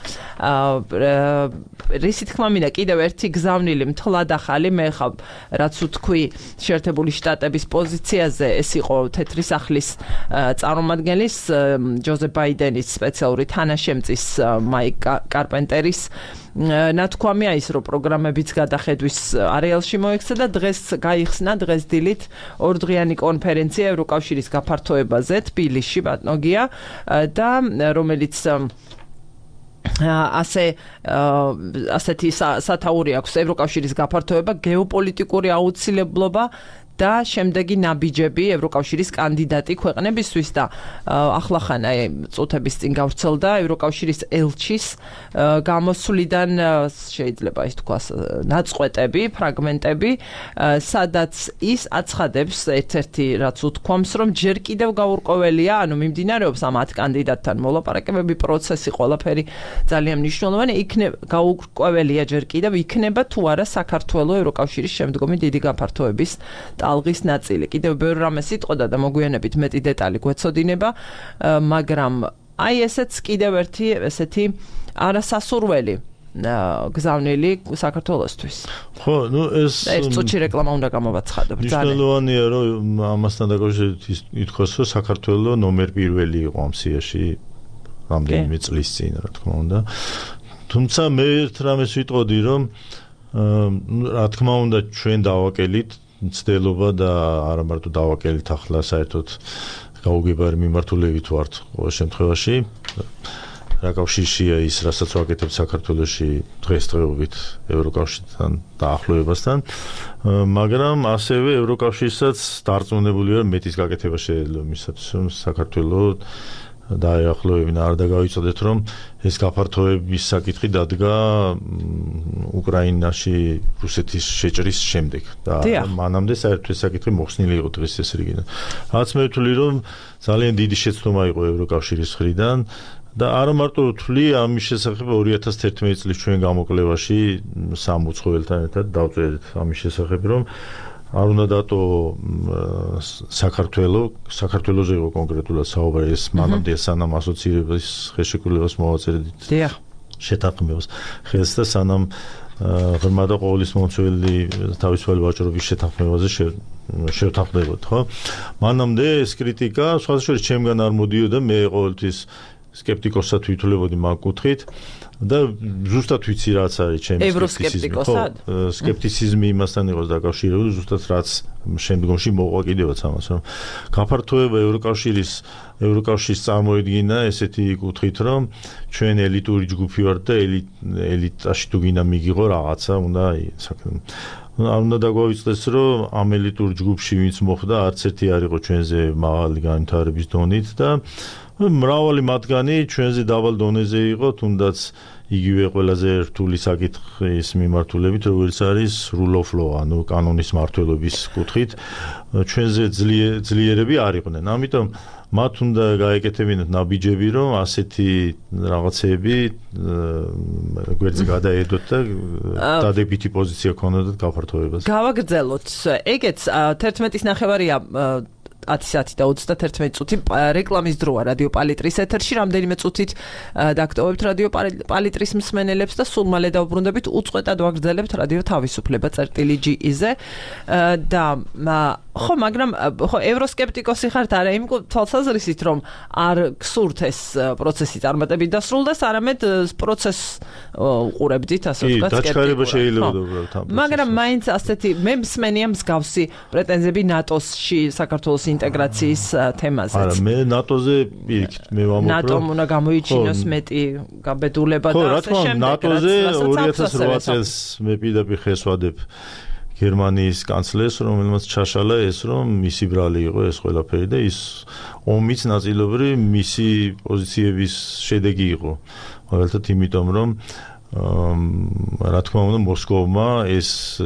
[SPEAKER 1] რისი თქმა მინდა კიდევ ერთი გზავნილი მთლად ახალი მე ხავ რაც ვთქვი შეერთებული შტატების პოზიციაზე ეს იყო თეთრი სახლის წარმომადგენლის ჯოზეფ ბაიდენის სპეციალური თანაშემწის მაიკ კარპენტერის ნათქვამია ის რომ პროგრამებიც გადახედვის არეალში მოექცა და დღეს გაიხსნა დღეს დილით ორდღიანი კონფერენცია ევროკავშირის გაფართოებაზე თბილისში ბატონგია და რომელიც ასე ასეთი სათაური აქვს ევროკავშირის გაფართოება გეოპოლიტიკური აუცილებლობა და შემდეგი ნაბიჯები ევროკავშირის კანდიდატი ქვეყნებისთვის და ახლახან აი წუთების წინ გავრცელდა ევროკავშირის ელჩის გამოსვლიდან შეიძლება ის თქვას ნაწყვეტები, ფრაგმენტები, სადაც ის აცხადებს ერთ-ერთი რაც უთქვამს, რომ ჯერ კიდევ გაურკვეველია, ანუ მიმდინარეობს ამ ათ კანდიდატთან მოლაპარაკებები პროცესი, ყველაფერი ძალიან მნიშვნელოვანი, იქნება გაურკვეველია ჯერ კიდევ იქნება თუ არა საქართველოს ევროკავშირის შემდგომი დიდი გაფართოების ალღის ნაწილი. კიდევ ბევრ რამეს იტყოდა და მოგვიანებით მეტი დეტალი გვეცოდინება, მაგრამ აი ესეც კიდევ ერთი ესეთი არასასურველი გზავნილი საქართველოსთვის.
[SPEAKER 2] ხო, ნუ ეს
[SPEAKER 1] ეს წუთში რეკლამა უნდა გამოვაცხადო.
[SPEAKER 2] მნიშვნელოვანია რომ ამასთან დაკავშირებით ითქვას, რომ საქართველოს ნომერ პირველი იყო ამ სიაში რამდენიმე წლის წინ, რა თქმა უნდა. თუმცა მე ერთ რამეს ვიტყოდი, რომ რა თქმა უნდა ჩვენ დავაკელით ცდელობა და არა მარტო დავაკელით ახლა საერთოდ გაუგებარი მიმართულებით ვართ ყოველ შემთხვევაში რა კავშირშია ის რასაც ვაკეთებთ საქართველოში დღესდღეობით ევროკავშირთან დაახლოებასთან მაგრამ ასევე ევროკავშირსაც დარწმუნებული ვარ მეტის გაკეთება შეიძლება მისათვის რომ საქართველოს დაეახლოვებინა, არ დაგავიწყდეთ, რომ ეს გაფართოების საკითხი დადგა უკრაინაში რუსეთის შეჭრის შემდეგ და მანამდე საერთოდ ეს საკითხი მოხსნილი იყო დღის წესრიგიდან. რაც მე ვთვლი, რომ ძალიან დიდი შეცდომა იყო ევროკავშირის მხრიდან და არა მარტო ვთვლი ამის შესახებ ორი ათას თერთმეტი წლის ჩვენ გამოკვლევაში სამ უცხოელთან ერთად დავწერეთ ამის შესახებ, რომ არ უნდა დატო საქართველო, საქართველოზე იყო კონკრეტულად საუბარი, ეს მანამდე სანამ ასოცირების ხელშეკრულებას მოვაწერდით. დიახ. შეთანხმებას ხელს და სანამ ღრმა და ყოვლის მომცველი თავისუფალი ვაჭრობის შეთანხმებაზე შევთანხმდებოდ, ხო? მანამდე ეს კრიტიკა სხვათა შორის ჩემგან არ მოდიოდა, მე ყოველთვის სკეპტიკოსად ვითვლებოდი მაგ კუთხით და ზუსტად ვიცი რაც არის ჩემი სკეპტიციზმი. სკეპტიციზმი იმასთან იყოს დაკავშირებული, ზუსტად რაც შემდგომში მოყვა კიდევაც ამას, რომ გაფართოება ევროკავშირის ევროკავშირის წარმოედგინა ესეთი კუთხით, რომ ჩვენ ელიტური ჯგუფი ვართ და ელიტაში თუ გინდა მიგიღო რაღაცა, უნდა არ უნდა დაგვავიწყდეს, რომ ამ ელიტურ ჯგუფში ვინც მოხვდა, არც ერთი არ იყო ჩვენზე მაღალი განვითარების დონით და მრავალი მათგანი ჩვენზე დაბალ დონეზე იყო, თუნდაც იგივე ყველაზე რთული საკითხის მიმართულებით, როგორც არის rule of law, ანუ კანონის მართლობის კუთხით, ჩვენზე ძლიერები არ იყვნენ. ამიტომ მათ უნდა გაეკეთებინათ ნაბიჯები, რომ ასეთი რაღაცეები გვერდზე გადაედოთ და დადებითი პოზიცია ქონოდათ გაფართოებას.
[SPEAKER 1] გავაგრძელოთ. ეგეც თერთმეტის ნახევარია ათი საათი და ოცდათერთმეტი წუთი რეკლამის დროა რადიო პალიტრის ეთერში. რამდენიმე წუთით დაგტოვებთ რადიო პალიტრის მსმენელებს და სულ მალე დავბრუნდებით უწყვეტად ვაგრძელებთ რადიო თავისუფლება წერტილი ჯი ი-ზე და ხო, მაგრამ ხო ევროსკეპტიკოსი ხართ არა იმ თვალსაზრისით, რომ არ გსურთ ეს პროცესი წარმატებით დასრულდეს, არამედ პროცესს უყურებდით, ასე ვთქვათ,
[SPEAKER 2] დაჩქარება შეიძლება უბრალოდ ამ პროცესს.
[SPEAKER 1] მაგრამ მაინც ასეთი მე მსმენია მსგავსი პრეტენზიები ნატოში საქართველოს ინტეგრაციის თემაზე.
[SPEAKER 2] არა, მე ნატოზე პირიქით, მე ვამბობ, რომ
[SPEAKER 1] ნატომ უნდა გამოიჩინოს მეტი გაბედულება და ასე შემდეგ.
[SPEAKER 2] ნატოზე ორი ათას რვა წელს მე პირდაპირ ხეს ვადებ გერმანიის კანცლერს, რომელმაც ჩაშალა ეს, რომ მისი ბრალი იყო ეს ყველაფერი და ის ომიც ნაწილობრივ მისი პოზიციების შედეგი იყო. მაგალითად, იმიტომ რომ რა თქმა უნდა მოსკოვმა ეს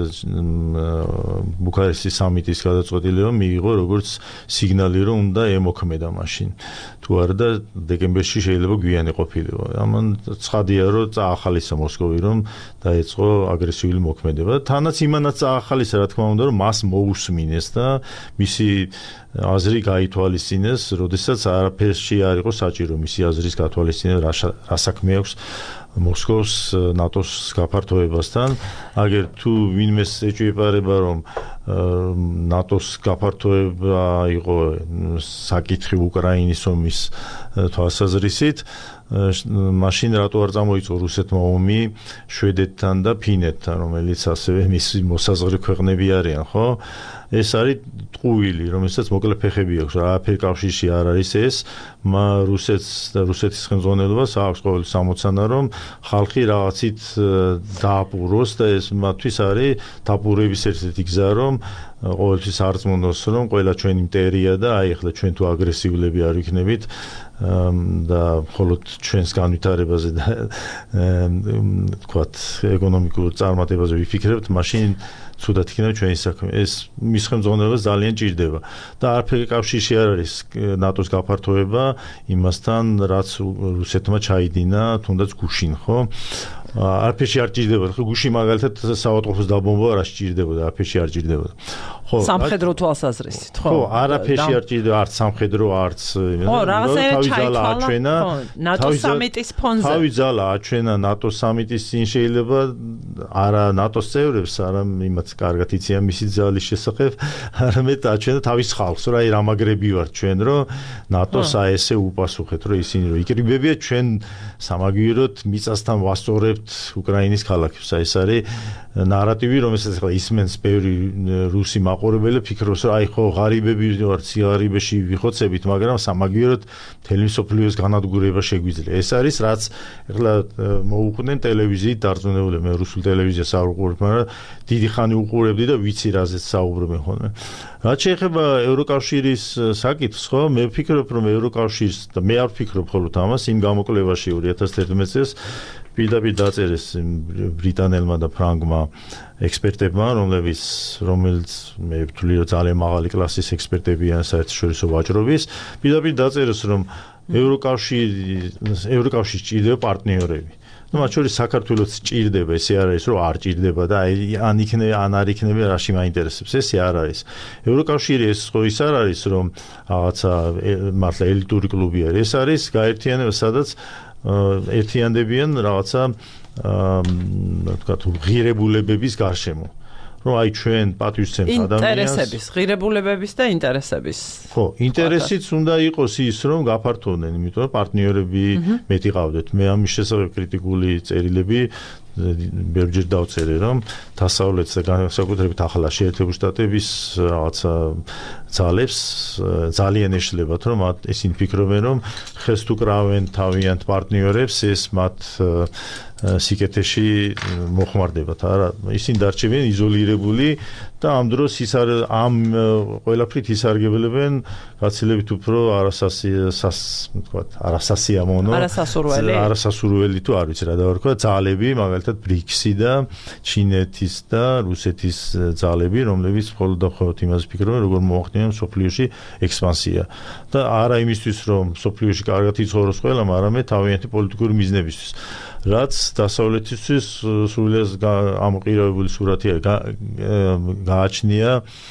[SPEAKER 2] ბუქარესტის სამიტის გადაწყვეტილება მიიღო როგორც სიგნალი, რომ უნდა ემოქმედა მაშინ. თუ არა და დეკემბერში შეიძლება გვიანი ყოფილიყო. ამან ცხადია, რომ წაახალისა მოსკოვი, რომ დაეწყო აგრესიული მოქმედება. თანაც იმანაც წაახალისა, რა თქმა უნდა, რომ მას მოусმინეს და მისი აზრი გაითვალისწინეს, როდესაც არაფერში არ იყო საჭირო მისი აზრის გათვალისწინება, რა საქმე აქვს მოსკოვს ნატოს გაფართოებასთან. აგერ თუ ვინმეს ეჭვება, რომ ნატოს გაფართოება იყო საკითხი უკრაინის ომის თვალსაზრისით, მაშინ რატო არ წამოიწყო რუსეთმა ომი შვედეთთან და ფინეთთან, რომელიც ასევე მისი მოსაზღვრე ქვეყნები არიან, ხო? ეს არის ტყუილი, რომელსაც მოკლე ფეხები აქვს, არაფერი კავშირში არ არის ეს, რუსეთს და რუსეთის ხელმძღვანელობას აქვს ყოველი სამოცანა, რომ ხალხი რაღაცით დააპუროს და ეს მათთვის არის დაპურების ერთ-ერთი გზა, რომ ყოველთვის არწმუნოს, რომ ყველა ჩვენი მტერია და აი ახლა ჩვენ თუ აგრესიულები არ ვიქნებით და მხოლოდ ჩვენს განვითარებაზე და თქვათ ეკონომიკურ წარმატებაზე ვიფიქრებთ, მაშინ ცუდად იქნება ჩვენი საქმე. ეს მის ხელმძღვანელობას ძალიან ჭირდება და არაფერი კავშირში არ არის ნატოს გაფართოება იმასთან, რაც რუსეთმა ჩაიდინა თუნდაც გუშინ, ხო? არაფერში არ ჭირდებოდა. ხო, გუში მაგალითად საავადმყოფოს დაბომბვა არ ჭირდებოდა, არაფერში არ ჭირდებოდა.
[SPEAKER 1] ხო, სამხედრო თვალსაზრისით, ხო.
[SPEAKER 2] ხო, არაფერში არ ჭირდება, არც სამხედრო, არც
[SPEAKER 1] ხო, რაღაცა ჩაითვალა. ნატო სამიტის ფონზე.
[SPEAKER 2] თავი ძალა აჩვენა ნატო სამიტის წინ, შეიძლება არა ნატოს წევრებს, არა იმათ კარგად იციან მისი ძალის შესახებ, არამედ აჩვენა თავის ხალხს, რომ აი რამაგრები ვართ ჩვენ, რომ ნატოს აი ესე უპასუხეთ, რომ ისინი რომ იკრიბებიათ, ჩვენ სამაგიეროდ მიწასთან ვასწორებთ ვუყურებთ უკრაინის ქალაქებს. აი ეს არის ნარატივი, რომელსაც ახლა ისმენს ბევრი რუსი მაყურებელი, ფიქრობს, რომ აი ხო ღარიბები ვარ, ციღარიბეში ვიხოცებით, მაგრამ სამაგიეროდ მთელი მსოფლიოს განადგურება შეგვიძლია. ეს არის რაც ახლა მოუყვნენ ტელევიზიით დარწმუნებული, მე რუსულ ტელევიზიას არ ვუყურებ, მაგრამ დიდი ხანი უყურებდი და ვიცი რაზეც საუბრობენ ხოლმე. რაც შეეხება ევროკავშირის საკითხს, ხო, მე ვფიქრობ, რომ ევროკავშირს და მე არ ვფიქრობ ხოლმე ამას იმ გამოკვლევაში ორი ათას თერთმეტ წელს პირდაპირ დაწერეს ბრიტანელმა და ფრანგმა ექსპერტებმა, რომლებიც რომელიც მე ვთვლი, რომ ძალიან მაღალი კლასის ექსპერტებიან საერთაშორისო ვაჭრობის, პირდაპირ დაწერეს, რომ ევროკავშირი ევროკავშირს ჭირდება პარტნიორები. ну მათ შორის საქართველოს ჭირდება, ესე არ არის, რომ არ ჭირდება და აი ან იქნება, ან არ იქნება, რაში მაინტერესებს, ესე არ არის. ევროკავშირი ეს ხო ის არ არის, რომ რაღაცა მართლა ელიტური კლუბი არის, ეს არის გაერთიანება, სადაც ერთიანდებიან რაღაცა თქვათ ღირებულებების გარშემო. რომ აი ჩვენ პატივისცემთ ადამიანს
[SPEAKER 1] ინტერესების, ღირებულებების და ინტერესების.
[SPEAKER 2] ხო, ინტერესიც უნდა იყოს ის, რომ გაფართოვდნენ, იმიტომ რომ პარტნიორები მეტი ყავდეთ. მე ამის შესახებ კრიტიკული წერილები ბევრჯერ დავწერე, რომ დასავლეთს და განსაკუთრებით ახლა შეერთებული შტატების რაღაცა ძალებს ძალიან ეშლებათ, რომ ისინი ფიქრობენ, რომ ხელს თუ კრავენ თავიანთ პარტნიორებს, ეს მათ სიკეთეში მოხმარდებათ. არა, ისინი დარჩებიან იზოლირებული და ამ დროს ის არ ამ ყველაფრით ისარგებლებენ გაცილებით უფრო არასასიამოვნო,
[SPEAKER 1] არასასურველი,
[SPEAKER 2] არასასურველი თუ არ ვიცი რა დავარქვა, ძალები, მაგალითად ბრიქსი და ჩინეთის და რუსეთის ძალები, რომლებიც მხოლოდ და მხოლოდ იმას ფიქრობენ, როგორ მოახდინონ სოფლიოში ექსპანსია. და არა იმისთვის, რომ სოფლიოში კარგად იცხოვროს ყველამ, არამედ თავიანთი პოლიტიკური მიზნებისთვის. რაც დასავლეთისთვის სრულიად ამოყირავებული სურათი გააჩნია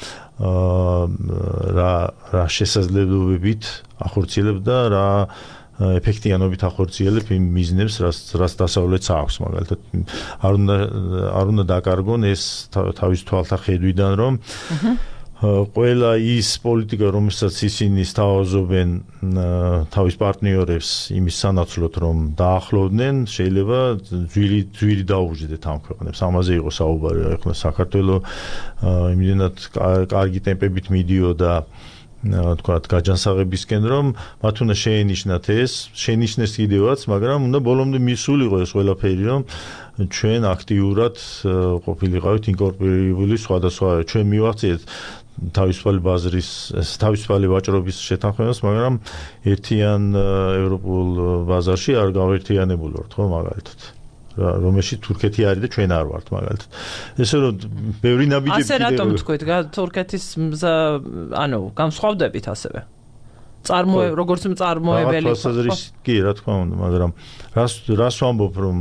[SPEAKER 2] რა რა შესაძლებლობებით ახორციელებ და რა ეფექტიანობით ახორციელებ იმ მიზნებს, რაც რაც დასავლეთს აქვს, მაგალითად არ უნდა არ უნდა დაკარგონ ეს თავის თვალთახედვიდან, რომ ყველა ის პოლიტიკა, რომელსაც ისინი სთავაზობენ თავის პარტნიორებს იმის სანაცვლოდ, რომ დაახლოვდნენ, შეიძლება ძვირი ძვირი დაუჯდეთ ამ ქვეყნებს. ამაზე იყო საუბარი, ახლა საქართველოს იმდენად კარგი ტემპებით მიდიოდა თქვათ გაჯანსაღებისკენ, რომ მათ უნდა შეენიშნათ ეს, შეენიშნეს კიდევაც, მაგრამ უნდა ბოლომდე მისულიყო ეს ყველაფერი, რომ ჩვენ აქტიურად ყოფილიყავით ინკორპორირებული სხვადასხვა, ჩვენ მივახციეთ თავისუფალი ბაზრის, თავისუფალი ვაჭრობის შეთანხმებას, მაგრამ ერთიან ევროპულ ბაზარში არ გავერთიანებულ ვართ, ხო, მაგალითად. რომელშიც თურქეთი არის და ჩვენ არ ვართ, მაგალითად. ესე რომ ბევრი ნაბიჯები
[SPEAKER 1] კიდევ. ასე რატომ თქვით, თურქეთის ანუ განსხვავდებით ასევე? წარმოე, როგორც მწარმოებელი.
[SPEAKER 2] კი, რა თქმა უნდა, მაგრამ რას რას ვამბობ, რომ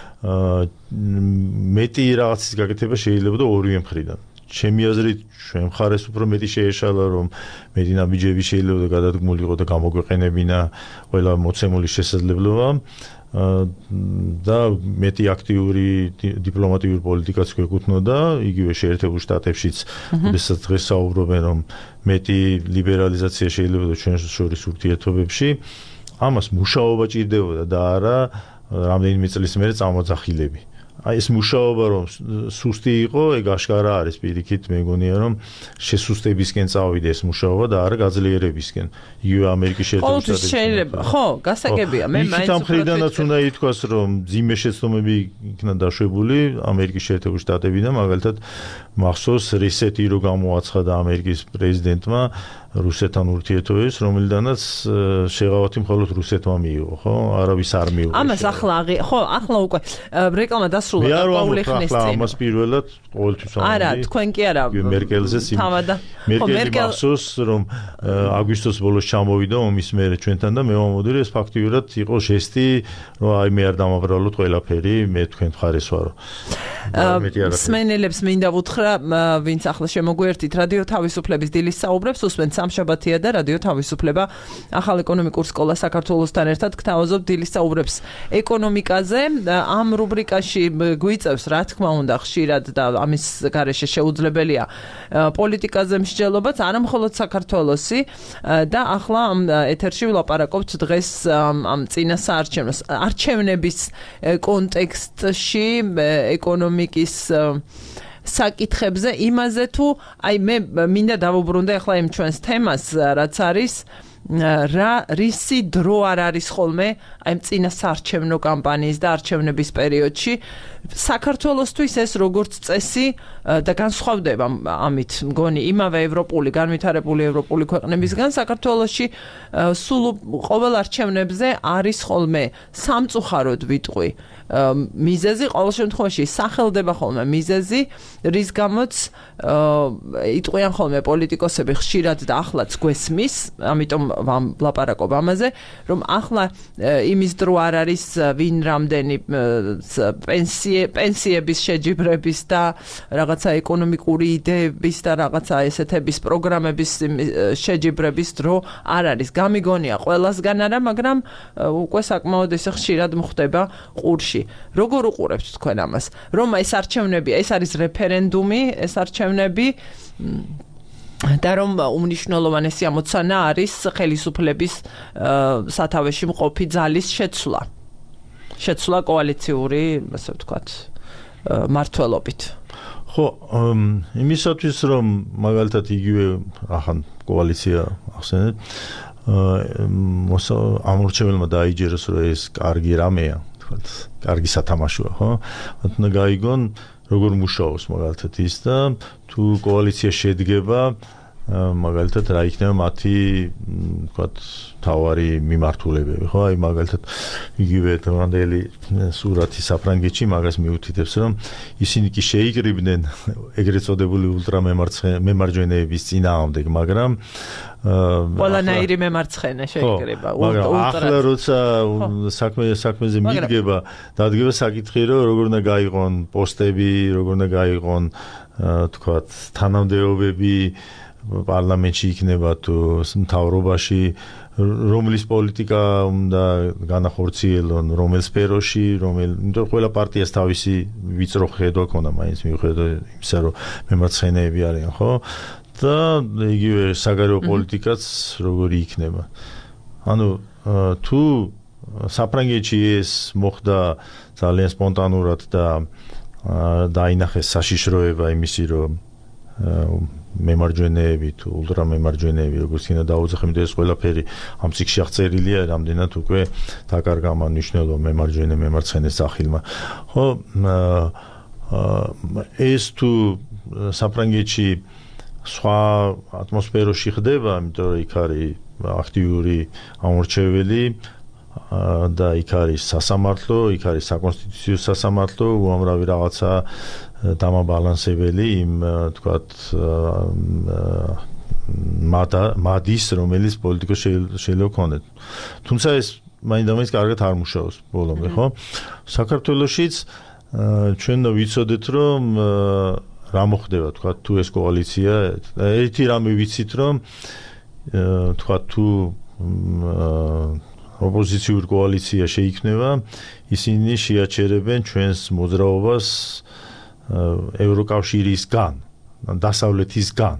[SPEAKER 2] მეტი რაღაცის გაკეთება შეიძლება და ორივე მხრიდან. ჩემი აზრით, ჩვენ მხარეს უფრო მეტი შეეშალა, რომ მეტი ნაბიჯები შეიძლება გადადგმულიყო და გამოგვეყენებინა ყველა მოცემული შესაძლებლობა და მეტი აქტიური დიპლომატიური პოლიტიკაც გვეკუთვნოდა, იგივე შეერთებულ შტატებშიც, როდესაც დღეს საუბრობენ, რომ მეტი ლიბერალიზაცია შეიძლება ჩვენ შორის ურთიერთობებში, ამას მუშაობა ჭირდებოდა და არა რამდენიმე წლის მერე წამოძახილები. აი ეს მუშაობა რომ სუსტი იყო, ეგ აშკარა არის პირიქით, მე მგონია რომ შესუსტებისკენ წავიდა ეს მუშაობა და არა გაძლიერებისკენ. იგივე ამერიკის შეერთებული შტატებში.
[SPEAKER 1] შეიძლება, ხო, გასაგებია, მე მაინც
[SPEAKER 2] ამ მხრიდანაც უნდა ითქვას, რომ ძიმე შეცდომები იქნა დაშვებული ამერიკის შეერთებული შტატებიდან, მაგალითად მახსოვს რესეტი რო გამოაცხადა ამერიკის პრეზიდენტმა რუსეთთან ურთიერთობებს, რომელიდანაც შეღავათი მხოლოდ რუსეთმა მიიღო, ხო? არავის არ მიიღო.
[SPEAKER 1] ამას ახლა ხო, ახლა უკვე რეკლამა დასრულდა
[SPEAKER 2] და ყოველი ხნის წინ. მე ამას პირველად ყოველთვის ამბობდი.
[SPEAKER 1] არა, თქვენ კი არა.
[SPEAKER 2] მერკელზეც იმ მერკელი მახსოვს, რომ აგვისტოს ბოლოს ჩამოვიდა ომის მერე ჩვენთან და მე ვამბობდი, რომ ეს ფაქტიურად იყო ჟესტი, რომ აი მე არ დამაბრალოთ ყველაფერი, მე თქვენ მხარეს ვარო.
[SPEAKER 1] სმენელებს მინდა ვუთხრა, ვინც ახლა შემოგვერთით რადიო თავისუფლების დილის საუბრებს, უსმენთ სამშაბათია და რადიო თავისუფლება ახალ ეკონომიკურ სკოლა საქართველოსთან ერთად გთავაზობთ დილის საუბრებს ეკონომიკაზე. ამ რუბრიკაში გვიწევს, რა თქმა უნდა, ხშირად და ამის გარეშე შეუძლებელია პოლიტიკაზე მსჯელობაც, არა მხოლოდ საქართველოსი და ახლა ამ ეთერში ვლაპარაკობთ დღეს ამ წინა საარჩევნოს არჩევნების კონტექსტში ეკონომიკის საკითხებზე, იმაზე თუ აი მე მინდა დავუბრუნდე ახლა იმ ჩვენს თემას, რაც არის რა რისი დრო არ არის ხოლმე აი წინა საარჩევნო კამპანიის და არჩევნების პერიოდში საქართველოსთვის ეს როგორც წესი და განსხვავდება ამით მგონი იმავე ევროპული განვითარებული ევროპული ქვეყნებისგან საქართველოში სულ ყოველ არჩევნებზე არის ხოლმე სამწუხაროდ ვიტყვი მიზეზი ყოველ შემთხვევაში სახელდება ხოლმე მიზეზი რის გამოც იტყვიან ხოლმე პოლიტიკოსები ხშირად და ახლაც გვესმის ამიტომ ვლაპარაკობ ამაზე რომ ახლა იმის დრო არ არის ვინ რამდენი პენსიე პენსიების შეჯიბრების და რაღაცა ეკონომიკური იდეების და რაღაცა ესეთების პროგრამების შეჯიბრების დრო არ არის გამიგონია ყველასგან არა მაგრამ უკვე საკმაოდ ესე ხშირად მხდება ყურში როგორ უყურებთ თქვენ ამას რომ ეს არჩევნები ეს არის რეფერენდუმი ეს არჩევნები და რომ უმნიშვნელოვანესი ამოცანა არის ხელისუფლების სათავეში მყოფი ძალის შეცვლა შეცვლა კოალიციური ასე ვთქვათ მართლობით
[SPEAKER 2] ხო იმისათვის რომ მაგალითად იგივე ახან კოალიცია ახსენეთ ამორჩეველმა დაიჯეროს რომ ეს კარგი რამეა ვთქვათ კარგი სათამაშოა ხო უნდა გაიგონ როგორ მუშაობს მაგალითად ის და თუ კოალიცია შედგება მაგალითად რა იქნება მათი ვთქვათ თავარი მიმართულებები ხო აი მაგალითად იგივე დღევანდელი სურათი საფრანგეთში მაგას მიუთითებს რომ ისინი კი შეიკრიბნენ ეგრეთ წოდებული ულტრამემარჯვენეების წინააღმდეგ მაგრამ
[SPEAKER 1] ყველანაირი მემარცხენე შეიკრიბა
[SPEAKER 2] ახლა როცა საქმე საქმეზე მიდგება დადგება საკითხი რომ როგორ უნდა გაიყონ პოსტები როგორ უნდა გაიყონ ვთქვათ თანამდებობები პარლამენტში იქნება თუ მთავრობაში რომლის პოლიტიკა უნდა განახორციელონ რომელ სფეროში რომელ იმიტომ ყველა პარტიას თავისი ვიწრო ხედვა ქონდა მაინც მიუხედავად იმისა რომ მემარცხენეები არიან ხო და იგივე საგარეო პოლიტიკაც როგორი იქნება ანუ თუ საფრანგეთში ეს მოხდა ძალიან სპონტანურად და დაინახეს საშიშროება იმისი რომ მემარჯვენეები თუ ულტრამემარჯვენეები როგორც იქნება დაუძახე იმიტომ ეს ყველაფერი ამ ციკში აღწერილია რამდენად უკვე დაკარგა ამ მნიშვნელობა მემარჯვენე მემარცხენეს სახილმა ხო ეს თუ საფრანგეთში სხვა ატმოსფეროში ხდება იმიტომ რომ იქ არის აქტიური ამორჩეველი და იქ არის სასამართლო იქ არის საკონსტიტუციო სასამართლო უამრავი რაღაცა დამაბალანსებელი იმ თქვათ მადის რომელიც პოლიტიკოს შეიძლება ქონდეთ თუმცა ეს მაინდამაინც კარგად არ მუშაობს ბოლომდე ხო საქართველოშიც ჩვენ ვიცოდეთ რომ რა მოხდება თქვათ თუ ეს კოალიცია ერთი რამე ვიცით რომ თქვათ თუ ოპოზიციური კოალიცია შეიქმნება ისინი შეაჩერებენ ჩვენს მოძრაობას ევროკავშირისგან დასავლეთისგან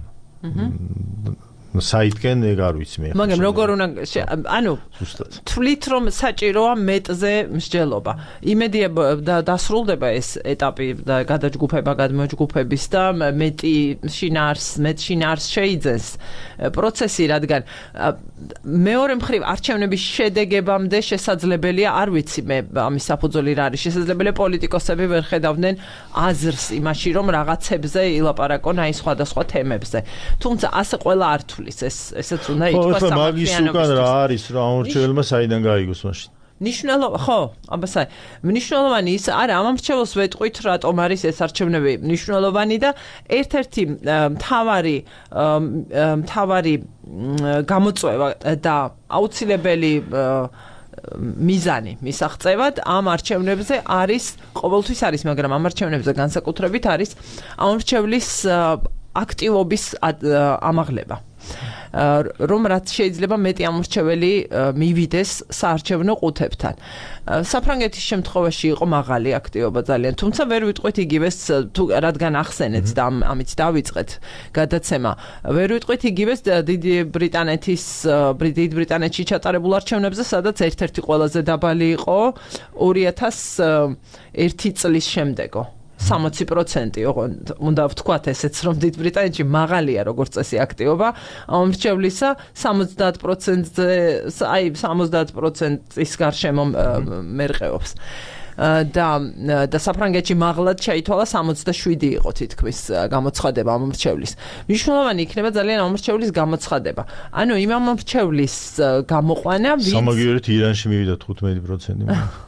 [SPEAKER 2] საითკენ ეგ არ ვიცი მე
[SPEAKER 1] მაგრამ როგორ უნდა ანუ თვლით რომ საჭიროა მეტზე მსჯელობა იმედია დასრულდება ეს ეტაპი და გადაჯგუფება გადმოჯგუფების და მეტი შინაარს მეტ შინაარს შეიძენს პროცესი რადგან მეორე მხრივ არჩევნების შედეგებამდე შესაძლებელია არ ვიცი მე ამის საფუძველი რა არის შესაძლებელია პოლიტიკოსები ვერ ხედავდნენ აზრს იმაში რომ რაღაცებზე ილაპარაკონ აი სხვადასხვა თემებზე თუმცა ასე ყველა არ თვლის ეს ესეც უნდა ითქვა
[SPEAKER 2] სამართლიანობის უკან რა არის რა ამორჩეველმა საიდან გაიგოს მაშინ
[SPEAKER 1] ნიშნულობა ხო აბასაი მნიშვნელოვანი ის არა ამ ამრჩეველს ვეტყვით რატომ არის ეს არჩევნები მნიშვნელოვანი და ერთ-ერთი მთავარი მთავარი გამოწვევა და აუცილებელი მიზანი მისაღწევად ამ არჩევნებზე არის ყოველთვის არის მაგრამ ამ არჩევნებზე განსაკუთრებით არის ამორჩევლის აქტივობის ამაღლება რომ რაც შეიძლება მეტი ამორჩეველი მივიდეს საარჩევნო ყუთებთან. საფრანგეთის შემთხვევაში იყო მაღალი აქტივობა ძალიან, თუმცა ვერ ვიტყვით იგივეს თუ რადგან ახსენეთ და ამით დავიწყეთ გადაცემა. ვერ ვიტყვით იგივეს დიდი ბრიტანეთის დიდი ბრიტანეთში ჩატარებულ არჩევნებზე, სადაც ერთ-ერთი ყველაზე დაბალი იყო ორი ათას ერთი წლის შემდეგო. სამოცი პროცენტი უნდა ვთქვათ ესეც, რომ დიდ ბრიტანეთში მაღალია როგორც წესი აქტივობა ამორჩევლისა, სამოცდაათ პროცენტზე, აი სამოცდაათ პროცენტის გარშემო მერყეობს. და და საფრანგეთში მაღლად შეითვალა სამოცდაშვიდი იყო თითქმის გამოცხადება ამორჩევლის. მნიშვნელოვანი იქნება ძალიან ამორჩევლის გამოცხადება. ანუ იმ ამორჩევლის გამოყვანა ვინც
[SPEAKER 2] სამაგიერით ირანში მივიდა თხუთმეტი პროცენტი.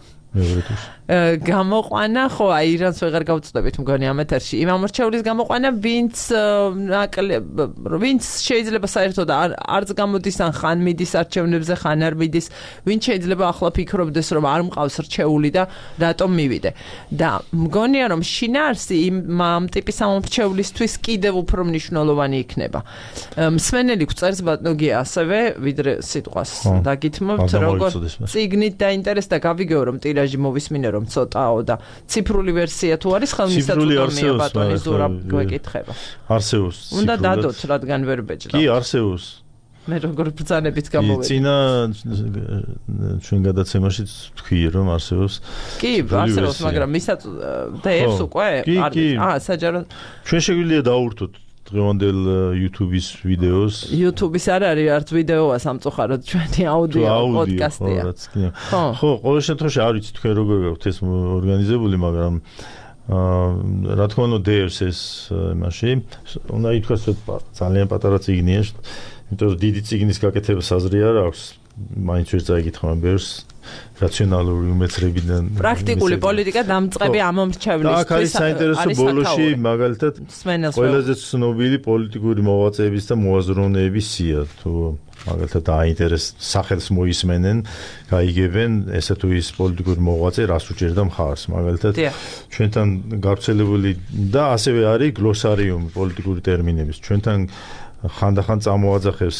[SPEAKER 1] გამოყვანა ხო აი ირანს ვეღარ გავწდებით მგონი ამ ეთერში. იმ ამორჩევლის გამოყვანა ვინც ვინც შეიძლება საერთოდ არც გამოდის ან ხან მიდის არჩევნებზე, ხან არ მიდის, ვინც შეიძლება ახლა ფიქრობდეს რომ არ მყავს რჩეული და რატომ მივიდე. და მგონია რომ შინაარსი იმ ამ ტიპის ამორჩევლისთვის კიდევ უფრო მნიშვნელოვანი იქნება. მსმენელი გვწერს ბატონგია ასევე ვიდრე სიტყვას დაგითმობთ როგორ წიგნით დაინტერესდა გავიგეო რომ ტირაჟი მოვისმინე რომ ცოტაო და ციფრული ვერსია თუ არის ხელმისაწვდომია ბატონი ზურაბ გვეკითხება.
[SPEAKER 2] არსებობს.
[SPEAKER 1] უნდა დადოთ რადგან ვერ ბეჭდა.
[SPEAKER 2] კი არსებობს.
[SPEAKER 1] მე როგორ ბრძანებით გამოვედი.
[SPEAKER 2] წინა ჩვენ გადაცემაშიც თქვი რომ არსებობს.
[SPEAKER 1] კი, არსებობს, მაგრამ მისაწვდომებს უკვე არის. აა, საჯარო
[SPEAKER 2] ჩვენ შეგვიძლია დავურთოთ დღევანდელ YouTube-ის ვიდეოს.
[SPEAKER 1] YouTube-ის არ არის არც ვიდეოა სამწუხაროდ ჩვენი აუდიო პოდკასტია.
[SPEAKER 2] ხო, ყოველ შემთხვევაში არ ვიცი თქვენ როგორ გაქვთ ეს ორგანიზებული, მაგრამ აა რა თქმა უნდა დევს ეს იმაში. უნდა ითქვას რომ ძალიან პატარა წიგნია, იმიტომ რომ დიდი წიგნის გაკეთებას აზრი არ აქვს. მაინც ვერ წაიგითხავენ ბერს რაციონალური უმეცრებიდან
[SPEAKER 1] პრაქტიკული პოლიტიკა დამწყები ამომრჩევლისთვის.
[SPEAKER 2] აქ არის საინტერესო ბოლოში მაგალითად ყველაზე ცნობილი პოლიტიკური მოღვაწეების და მოაზროვნეების სია თუ მაგალითად აინტერეს სახელს მოისმენენ, გაიგებენ ესე თუ ის პოლიტიკური მოღვაწე რას უჭერდა მხარს. მაგალითად ჩვენთან გავრცელებული და ასევე არის გლოსარიუმი პოლიტიკური ტერმინების. ჩვენთან ხანდახან წამოაძახებს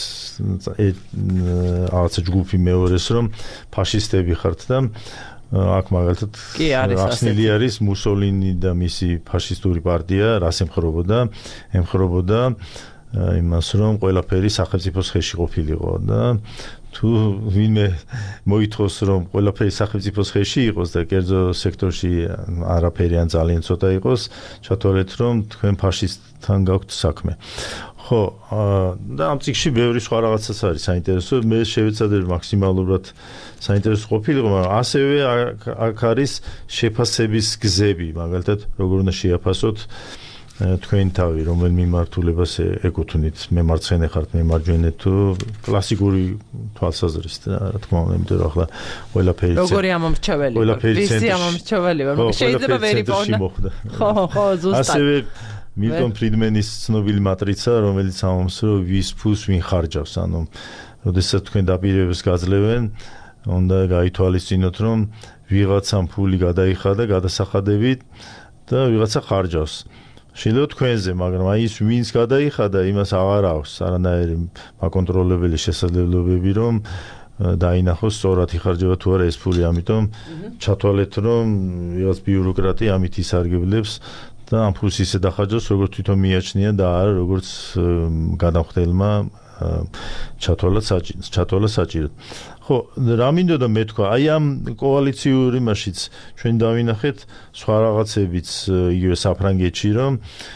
[SPEAKER 2] რაღაცა ჯგუფი მეორეს რომ ფაშისტები ხართ და აქ მაგალითად ახსნილი არის მუსოლინი და მისი ფაშისტური პარტია რას ემხრობოდა ემხრობოდა იმას რომ ყველაფერი სახელმწიფოს ხელში ყოფილიყო და თუ ვინმე მოითხოვს რომ ყველაფერი სახელმწიფოს ხელში იყოს და კერძო სექტორში არაფერი ან ძალიან ცოტა იყოს ჩათვალეთ რომ თქვენ ფაშისტთან გაქვთ საქმე. ხო, და ამ წიგნში ბევრი სხვა რაღაცაც არის საინტერესო. მე შევეცადე მაქსიმალურად საინტერესო ყოფილიყო, მაგრამ ასევე აქ არის შეფასების გზები, მაგალითად, როგორ უნდა შეაფასოთ თქვენი თავი, რომელ მიმართულებას ეკუთვნით, მე მარცხენა ხართ, მე მარჯვენა თუ კლასიკური თვალსაზრისით, რა თქმა უნდა, იმიტომ რომ ახლა ყველაფერი
[SPEAKER 1] როგორი ამომრჩეველი ვარ, ვისი ამომრჩეველი ვარ, შეიძლება ვერ იპოვნა. ხო, ხო, ზუსტად.
[SPEAKER 2] ასევე მილტონ ფრიდმენის ცნობილი მატრიცა, რომელიც ამობს რომ ვის ფულს ვინ ხარჯავს, ანუ როდესაც თქვენ დაპირებებს გაძლევენ, უნდა გაითვალისწინოთ, რომ ვიღაცამ ფული გადაიხადა გადასახადებით და ვიღაცა ხარჯავს. შეიძლება თქვენზე, მაგრამ აი ის ვინც გადაიხადა, იმას აღარ აქვს არანაირი მაკონტროლებელი შესაძლებლობები, რომ დაინახოს სწორად იხარჯება თუ არა ეს ფული, ამიტომ ჩათვალეთ, რომ ვიღაც ბიუროკრატი ამით ისარგებლებს და ამ ფულს ისე დახარჯავს, როგორც თვითონ მიაჩნია და არა როგორც გადამხდელმა ჩათვალა ჩათვალა საჭიროდ. ხო, რა მინდოდა მე თქვა, აი ამ კოალიციურ იმაშიც ჩვენ დავინახეთ სხვა რაღაცებიც იგივე საფრანგეთში, რომ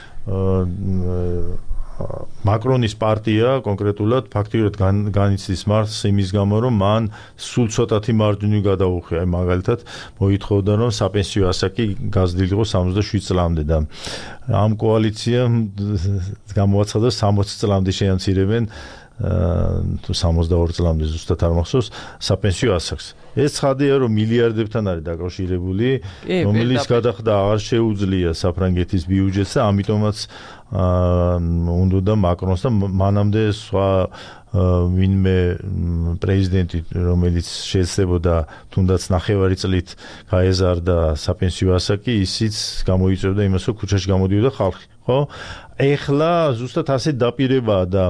[SPEAKER 2] მაკრონის პარტია კონკრეტულად ფაქტიურად განიცდის მარცხს იმის გამო, რომ მან სულ ცოტათი მარჯვნივ გადაუხია. მაგალითად, მოითხოვდა, რომ საპენსიო ასაკი გაზრდილიყო სამოცდაშვიდ წლამდე და ამ კოალიციამ გამოაცხადა სამოცი წლამდე შეამცირებენ თუ სამოცდაორი წლამდე ზუსტად არ მახსოვს საპენსიო ასაკს. ეს ცხადია რომ მილიარდებთან არის დაკავშირებული, რომელიც გადახდა აღარ შეუძლია საფრანგეთის ბიუჯეტს და ამიტომაც უნდა მაკრონს და მანამდე სხვა ვინმე პრეზიდენტი რომელიც შეეცდებოდა თუნდაც ნახევარი წლით გაეზარდა საპენსიო ასაკი, ისიც გამოიწვევდა იმას, რომ ქუჩაში გამოდიოდა ხალხი, ხო? ეხლა ზუსტად ასეთ დაპირებაა და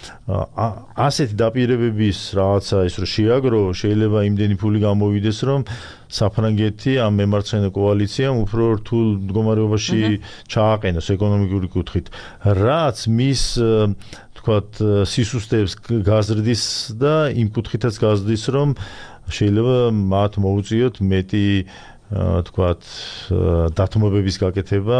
[SPEAKER 2] ასეთი დაპირებების რაღაცა ის რომ შეაგრო, შეიძლება იმდენი ფული გამოვიდეს, რომ საფრანგეთი ამ მემარცხენე კოალიციამ უფრო რთულ მდგომარეობაში ჩააყენოს ეკონომიკური კუთხით, რაც მის თქვათ სისუსტეებს გაზრდის და იმ კუთხითაც გაზრდის, რომ შეიძლება მათ მოუწიოთ მეტი თქვათ დათმობების გაკეთება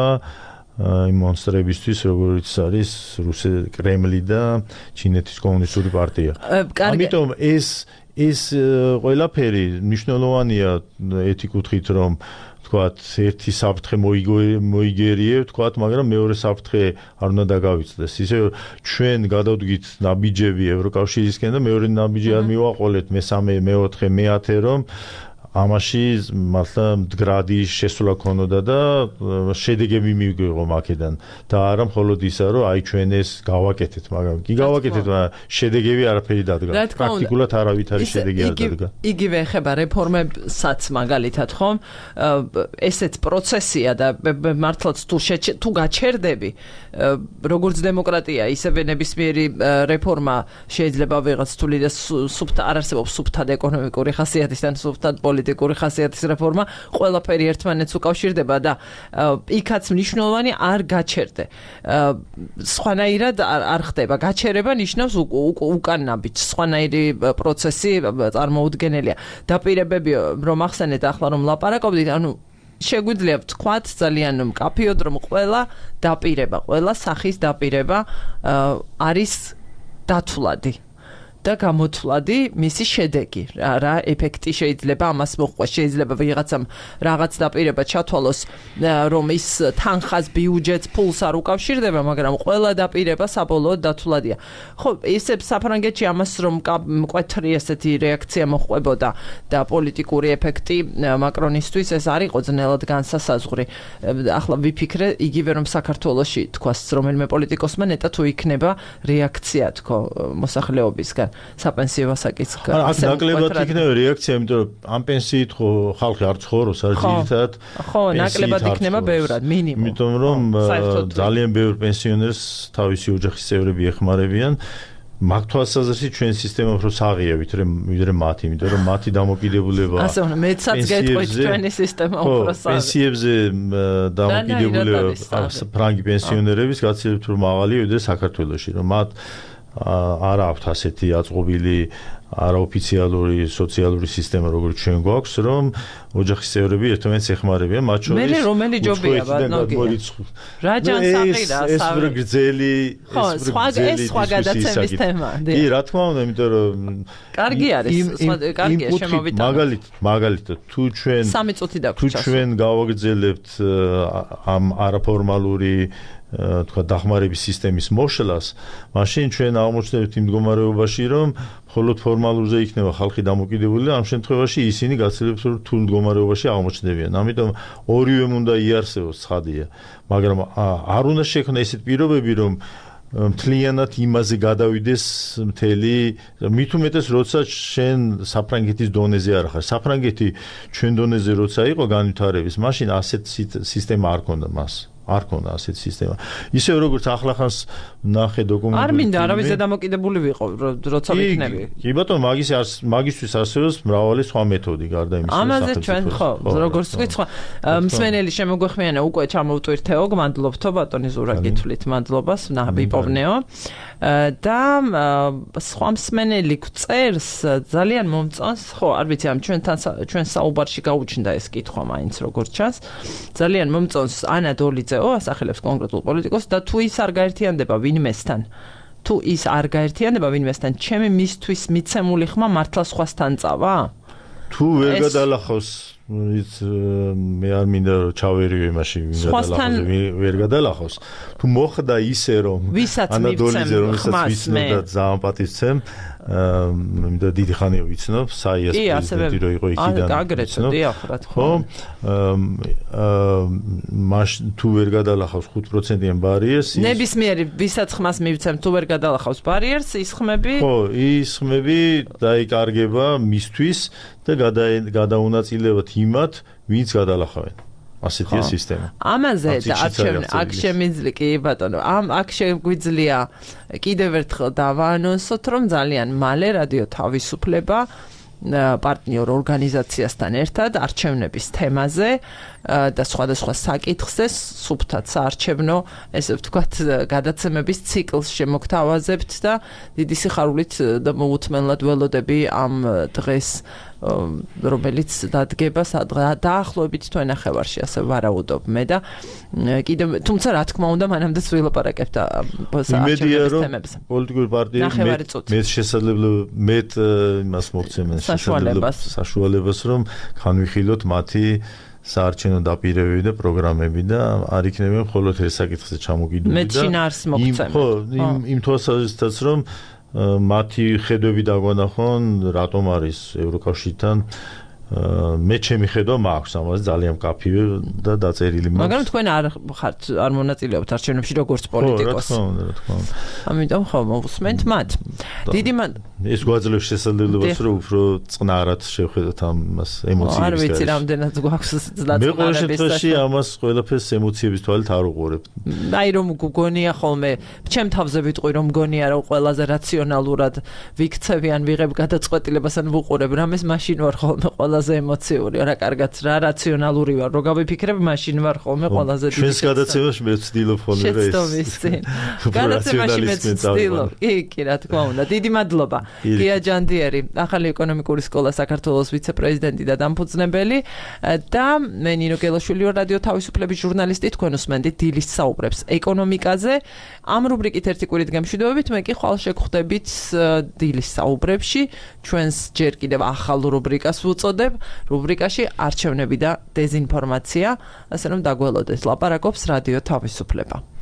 [SPEAKER 2] იმ მონსტრებისთვის, როგორც არის რუსი კრემლი და ჩინეთის კომუნისტური პარტია. ამიტომ ეს ეს ყველაფერი მნიშვნელოვანია ეთი კუთხით, რომ თქვათ ერთი საფრთხე მოიგერიებ, თქვათ, მაგრამ მეორე საფრთხე არ უნდა დაგავიწყდეს. ისე ჩვენ გადავდგით ნაბიჯები ევროკავშირისკენ და მეორე ნაბიჯი არ მივაყოლეთ მესამე, მეოთხე, მეათე, რომ ამაში მართლა მდგრადი შესვლა ქონოდა და შედეგები მივიღო მაქედან და არა მხოლოდ ისა, რომ აი ჩვენ ეს გავაკეთეთ, მაგრამ კი გავაკეთეთ, მაგრამ შედეგები არაფერი დადგა. პრაქტიკულად არავით არის შედეგი არ დადგა.
[SPEAKER 1] იგივე ეხება რეფორმებსაც მაგალითად, ხომ? ესეც პროცესია და მართლაც თუ თუ გაჩერდები, როგორც დემოკრატია, ისევე ნებისმიერი რეფორმა შეიძლება ვიღაც თული და სუფთა არ არსებობს სუფთად ეკონომიკური ხასიათის და სუფთად პოლიტიკური ხასიათის რეფორმა, ყველაფერი ერთმანეთს უკავშირდება და იქაც მნიშვნელოვანი არ გაჩერდე. სხვანაირად არ ხდება. გაჩერება ნიშნავს უკან ნაბიჯს, სხვანაირი პროცესი წარმოუდგენელია. დაპირებები რომ ახსენეთ ახლა რომ ლაპარაკობდით, ანუ შეგვიძლია ვთქვათ ძალიან მკაფიოდ, რომ ყველა დაპირება, ყველა სახის დაპირება არის დათვლადი და გამოთვლადი მისი შედეგი. რა ეფექტი შეიძლება ამას მოხდეს, შეიძლება ვიღაცამ რაღაც დაპირება ჩათვალოს, რომ ის თანხას, ბიუჯეტს, ფულს არ უკავშირდება, მაგრამ ყველა დაპირება საბოლოოდ დათვლადია. ხო, ისე საფრანგეთში ამას რომ მკვეთრი ესეთი რეაქცია მოხდებოდა და პოლიტიკური ეფექტი მაკრონისთვის ეს არ იყო ძნელად განსასაზღვრი. ახლა ვიფიქრე იგივე რომ საქართველოში თქვას რომელიმე პოლიტიკოსმა ნეტა თუ იქნება რეაქცია თქო მოსახლეობისგან. საპენსიო ასაკის
[SPEAKER 2] გარდა. აქ ნაკლებად იქნება რეაქცია, იმიტომ რომ ამ პენსიით ხო ხალხი არ ცხოვრობს, არ ძირითადად.
[SPEAKER 1] ხო, ნაკლებად იქნება ბევრად, მინიმუმ.
[SPEAKER 2] იმიტომ რომ ძალიან ბევრ პენსიონერს თავისი ოჯახის წევრები ეხმარებიან. მაგ თვალსაზრისით ჩვენ სისტემა უფრო საღია ვიდრე მათ, იმიტომ რომ მათი დამოკიდებულება
[SPEAKER 1] ასე უნდა მეცაც გეტყვით ჩვენი სისტემა უფრო საღია.
[SPEAKER 2] პენსიებზე დამოკიდებულება ფრანგი პენსიონერების გაცილებით უფრო მაღალია ვიდრე საქართველოში, რომ მათ არა აქვთ ასეთი აწყობილი არაოფიციალური სოციალური სისტემა, როგორც ჩვენ გვაქვს, რომ ოჯახის წევრები ერთმანეთს ეხმარებიან, მათ შორის
[SPEAKER 1] მე რომელი ჯობია ბატონო. რა ჯანსაღირა,
[SPEAKER 2] ეს გრძელი, ეს გრძელი სხვა
[SPEAKER 1] გადაცემის თემა.
[SPEAKER 2] კი, რა თქმა უნდა, იმიტომ რომ
[SPEAKER 1] კარგი არის, კარგია შემოვიტანოთ.
[SPEAKER 2] მაგალითად, მაგალითად, თუ ჩვენ
[SPEAKER 1] სამი წუთი
[SPEAKER 2] თუ
[SPEAKER 1] დაგვრჩა.
[SPEAKER 2] ჩვენ გავაგრძელებთ ამ არაფორმალური თქვა დახმარების სისტემის მოშლას, მაშინ ჩვენ აღმოჩნდებით იმ მდგომარეობაში, რომ მხოლოდ ფორმალურზე იქნება ხალხი დამოკიდებული და ამ შემთხვევაში ისინი გაცილებით რთულ მდგომარეობაში აღმოჩნდებიან. ამიტომ ორივემ უნდა იარსებოს, ცხადია, მაგრამ არ უნდა შექმნა ესეთ პირობები, რომ მთლიანად იმაზე გადავიდეს მთელი, მით უმეტეს როცა შენ საფრანგეთის დონეზე არ ხარ. საფრანგეთი ჩვენ დონეზე როცა იყო განვითარების, მაშინ ასეთ სისტემა არ ქონდა მას. არ ქონდა ასეთი სისტემა. ისე როგორც ახლახანს ნახე დოკუმენტები.
[SPEAKER 1] არ მინდა არავის დამოკიდებული ვიყო, როცა ვიქნები.
[SPEAKER 2] კი ბატონო, მაგის მაგისთვის არსებობს მრავალი სხვა მეთოდი გარდა იმისა.
[SPEAKER 1] ამაზე ჩვენ ხო, როგორც ვთქვით, სხვა მსმენელი შემოგვეხმიანა უკვე ჩამოვტვირთეო, გმადლობთო ბატონი ზურა გითვლით, მადლობას, ნაბიპოვნეო. და სხვა მსმენელი გწერს ძალიან მომწონს, ხო, არ ვიცი, ამ ჩვენთან ჩვენ საუბარში გაუჩნდა ეს კითხვა მაინც როგორც ჩანს. ძალიან მომწონს ანა დოლიძეო ასახელებს კონკრეტულ პოლიტიკოსს და თუ ის არ გაერთიანდება ვინმესთან, თუ ის არ გაერთიანდება ვინმესთან, ჩემი მისთვის მიცემული ხმა მართლა სხვასთან წავა?
[SPEAKER 2] თუ ვერ გადალახავს ის მე არ მინდა ჩავერიო იმაში ვერ გადალახავს. თუ მოხდა ისე რომ ანა დოლიძე რომ ისაც ვიცნობ და ძალიან პატივცემ, და დიდი ხანია ვიცნობ, საიას პრეზიდენტი რო იყო იქიდან.
[SPEAKER 1] აგრეთვე, დიახ, რა თქმა
[SPEAKER 2] უნდა. მაშ თუ ვერ გადალახავს ხუთ პროცენტიან ბარიერს,
[SPEAKER 1] ნებისმიერი ვისაც ხმას მივცემ თუ ვერ გადალახავს ბარიერს, ის ხმები
[SPEAKER 2] ხო, ის ხმები დაიკარგება მისთვის და გადაუნაწილებად იმათ, ვინც გადალახავენ. ასეთია სისტემა.
[SPEAKER 1] ამაზე და აქ შემიძლია კი ბატონო, ამ აქ შეგვიძლია კიდევ ერთხელ დავაანონსოთ, რომ ძალიან მალე რადიო თავისუფლება პარტნიორ ორგანიზაციასთან ერთად არჩევნების თემაზე და სხვადასხვა საკითხზე სუფთად საარჩევნო, ესე ვთქვათ, გადაცემების ციკლს შემოგთავაზებთ და დიდი სიხარულით და მოუთმენლად ველოდები ამ დღეს რომელიც დადგება დაახლოებით თვენახევარში, ასე ვარაუდობ მე და კიდევ თუმცა რა თქმა უნდა მანამდეც ვილაპარაკებთ საარჩევნო თემებზე.
[SPEAKER 2] პოლიტიკური პარტიები მეც შესაძლებლობა მეც იმას მოგცემენ საშუალებას რომ განვიხილოთ მათი საარჩევნო დაპირებები და პროგრამები და არ იქნებიან მხოლოდ ეს საკითხზე ჩამოგიდული და
[SPEAKER 1] მე შინაარს მოგცემენ.
[SPEAKER 2] ხო, იმ იმ თვალსაზრისითაც რომ მათი ხედვები დაგვანახონ, რატომ არის ევროკავშირთან მე ჩემი ხედვა მაქვს ამაზე ძალიან კაფივე და დაწერილი მაქვს.
[SPEAKER 1] მაგრამ თქვენ არ ხართ არ მონაწილეობთ არჩევნებში როგორც პოლიტიკოსი.
[SPEAKER 2] ხო, რა თქმა უნდა, რა თქმა უნდა.
[SPEAKER 1] ამიტომ ხო მოვუსმენთ მათ. დიდი
[SPEAKER 2] ეს გვაძლევს შესაძლებლობას რომ უფრო წყნარად შევხედოთ ამას ემოციების
[SPEAKER 1] არ ვიცი რამდენად გვაქვს
[SPEAKER 2] წყნარების. მე ყოველ შემთხვევაში ამას ყველაფერს ემოციების თვალით არ უყურებ.
[SPEAKER 1] აი რომ გგონია ხოლმე, ჩემ თავზე ვიტყვი რომ გგონია რომ ყველაზე რაციონალურად ვიქცევი ან ვიღებ გადაწყვეტილებას ან ვუყურებ რამეს, მაშინ ვარ ხოლმე ყველაზე ემოციური, რა კარგად რა რაციონალური ვარ, რო გავიფიქრებ, მაშინ ვარ ხოლმე ყველაზე დიდი.
[SPEAKER 2] ჩვენს გადაცემაში მე ვცდილობ ხოლმე რა
[SPEAKER 1] ეს. გადაცემაში მე ვცდილობ. კი, კი, რა თქმა უნდა. დიდი მადლობა. გია ჯანდიერი, ახალი ეკონომიკური სკოლა საქართველოს ვიცე-პრეზიდენტი და დამფუძნებელი და მე ნინო გელაშვილი ვარ, რადიო თავისუფლების ჟურნალისტი, თქვენ უსმენთ დილის საუბრებს ეკონომიკაზე. ამ რუბრიკით ერთი კვირით გემშვიდობებით, მე კი ხვალ შეგხვდებით დილის საუბრებში, ჩვენს ჯერ კიდევ ახალ რუბრიკას ვუწოდებ, რუბრიკაში არჩევნები და დეზინფორმაცია, ასე რომ დაგველოდეთ, ლაპარაკობს რადიო თავისუფლება.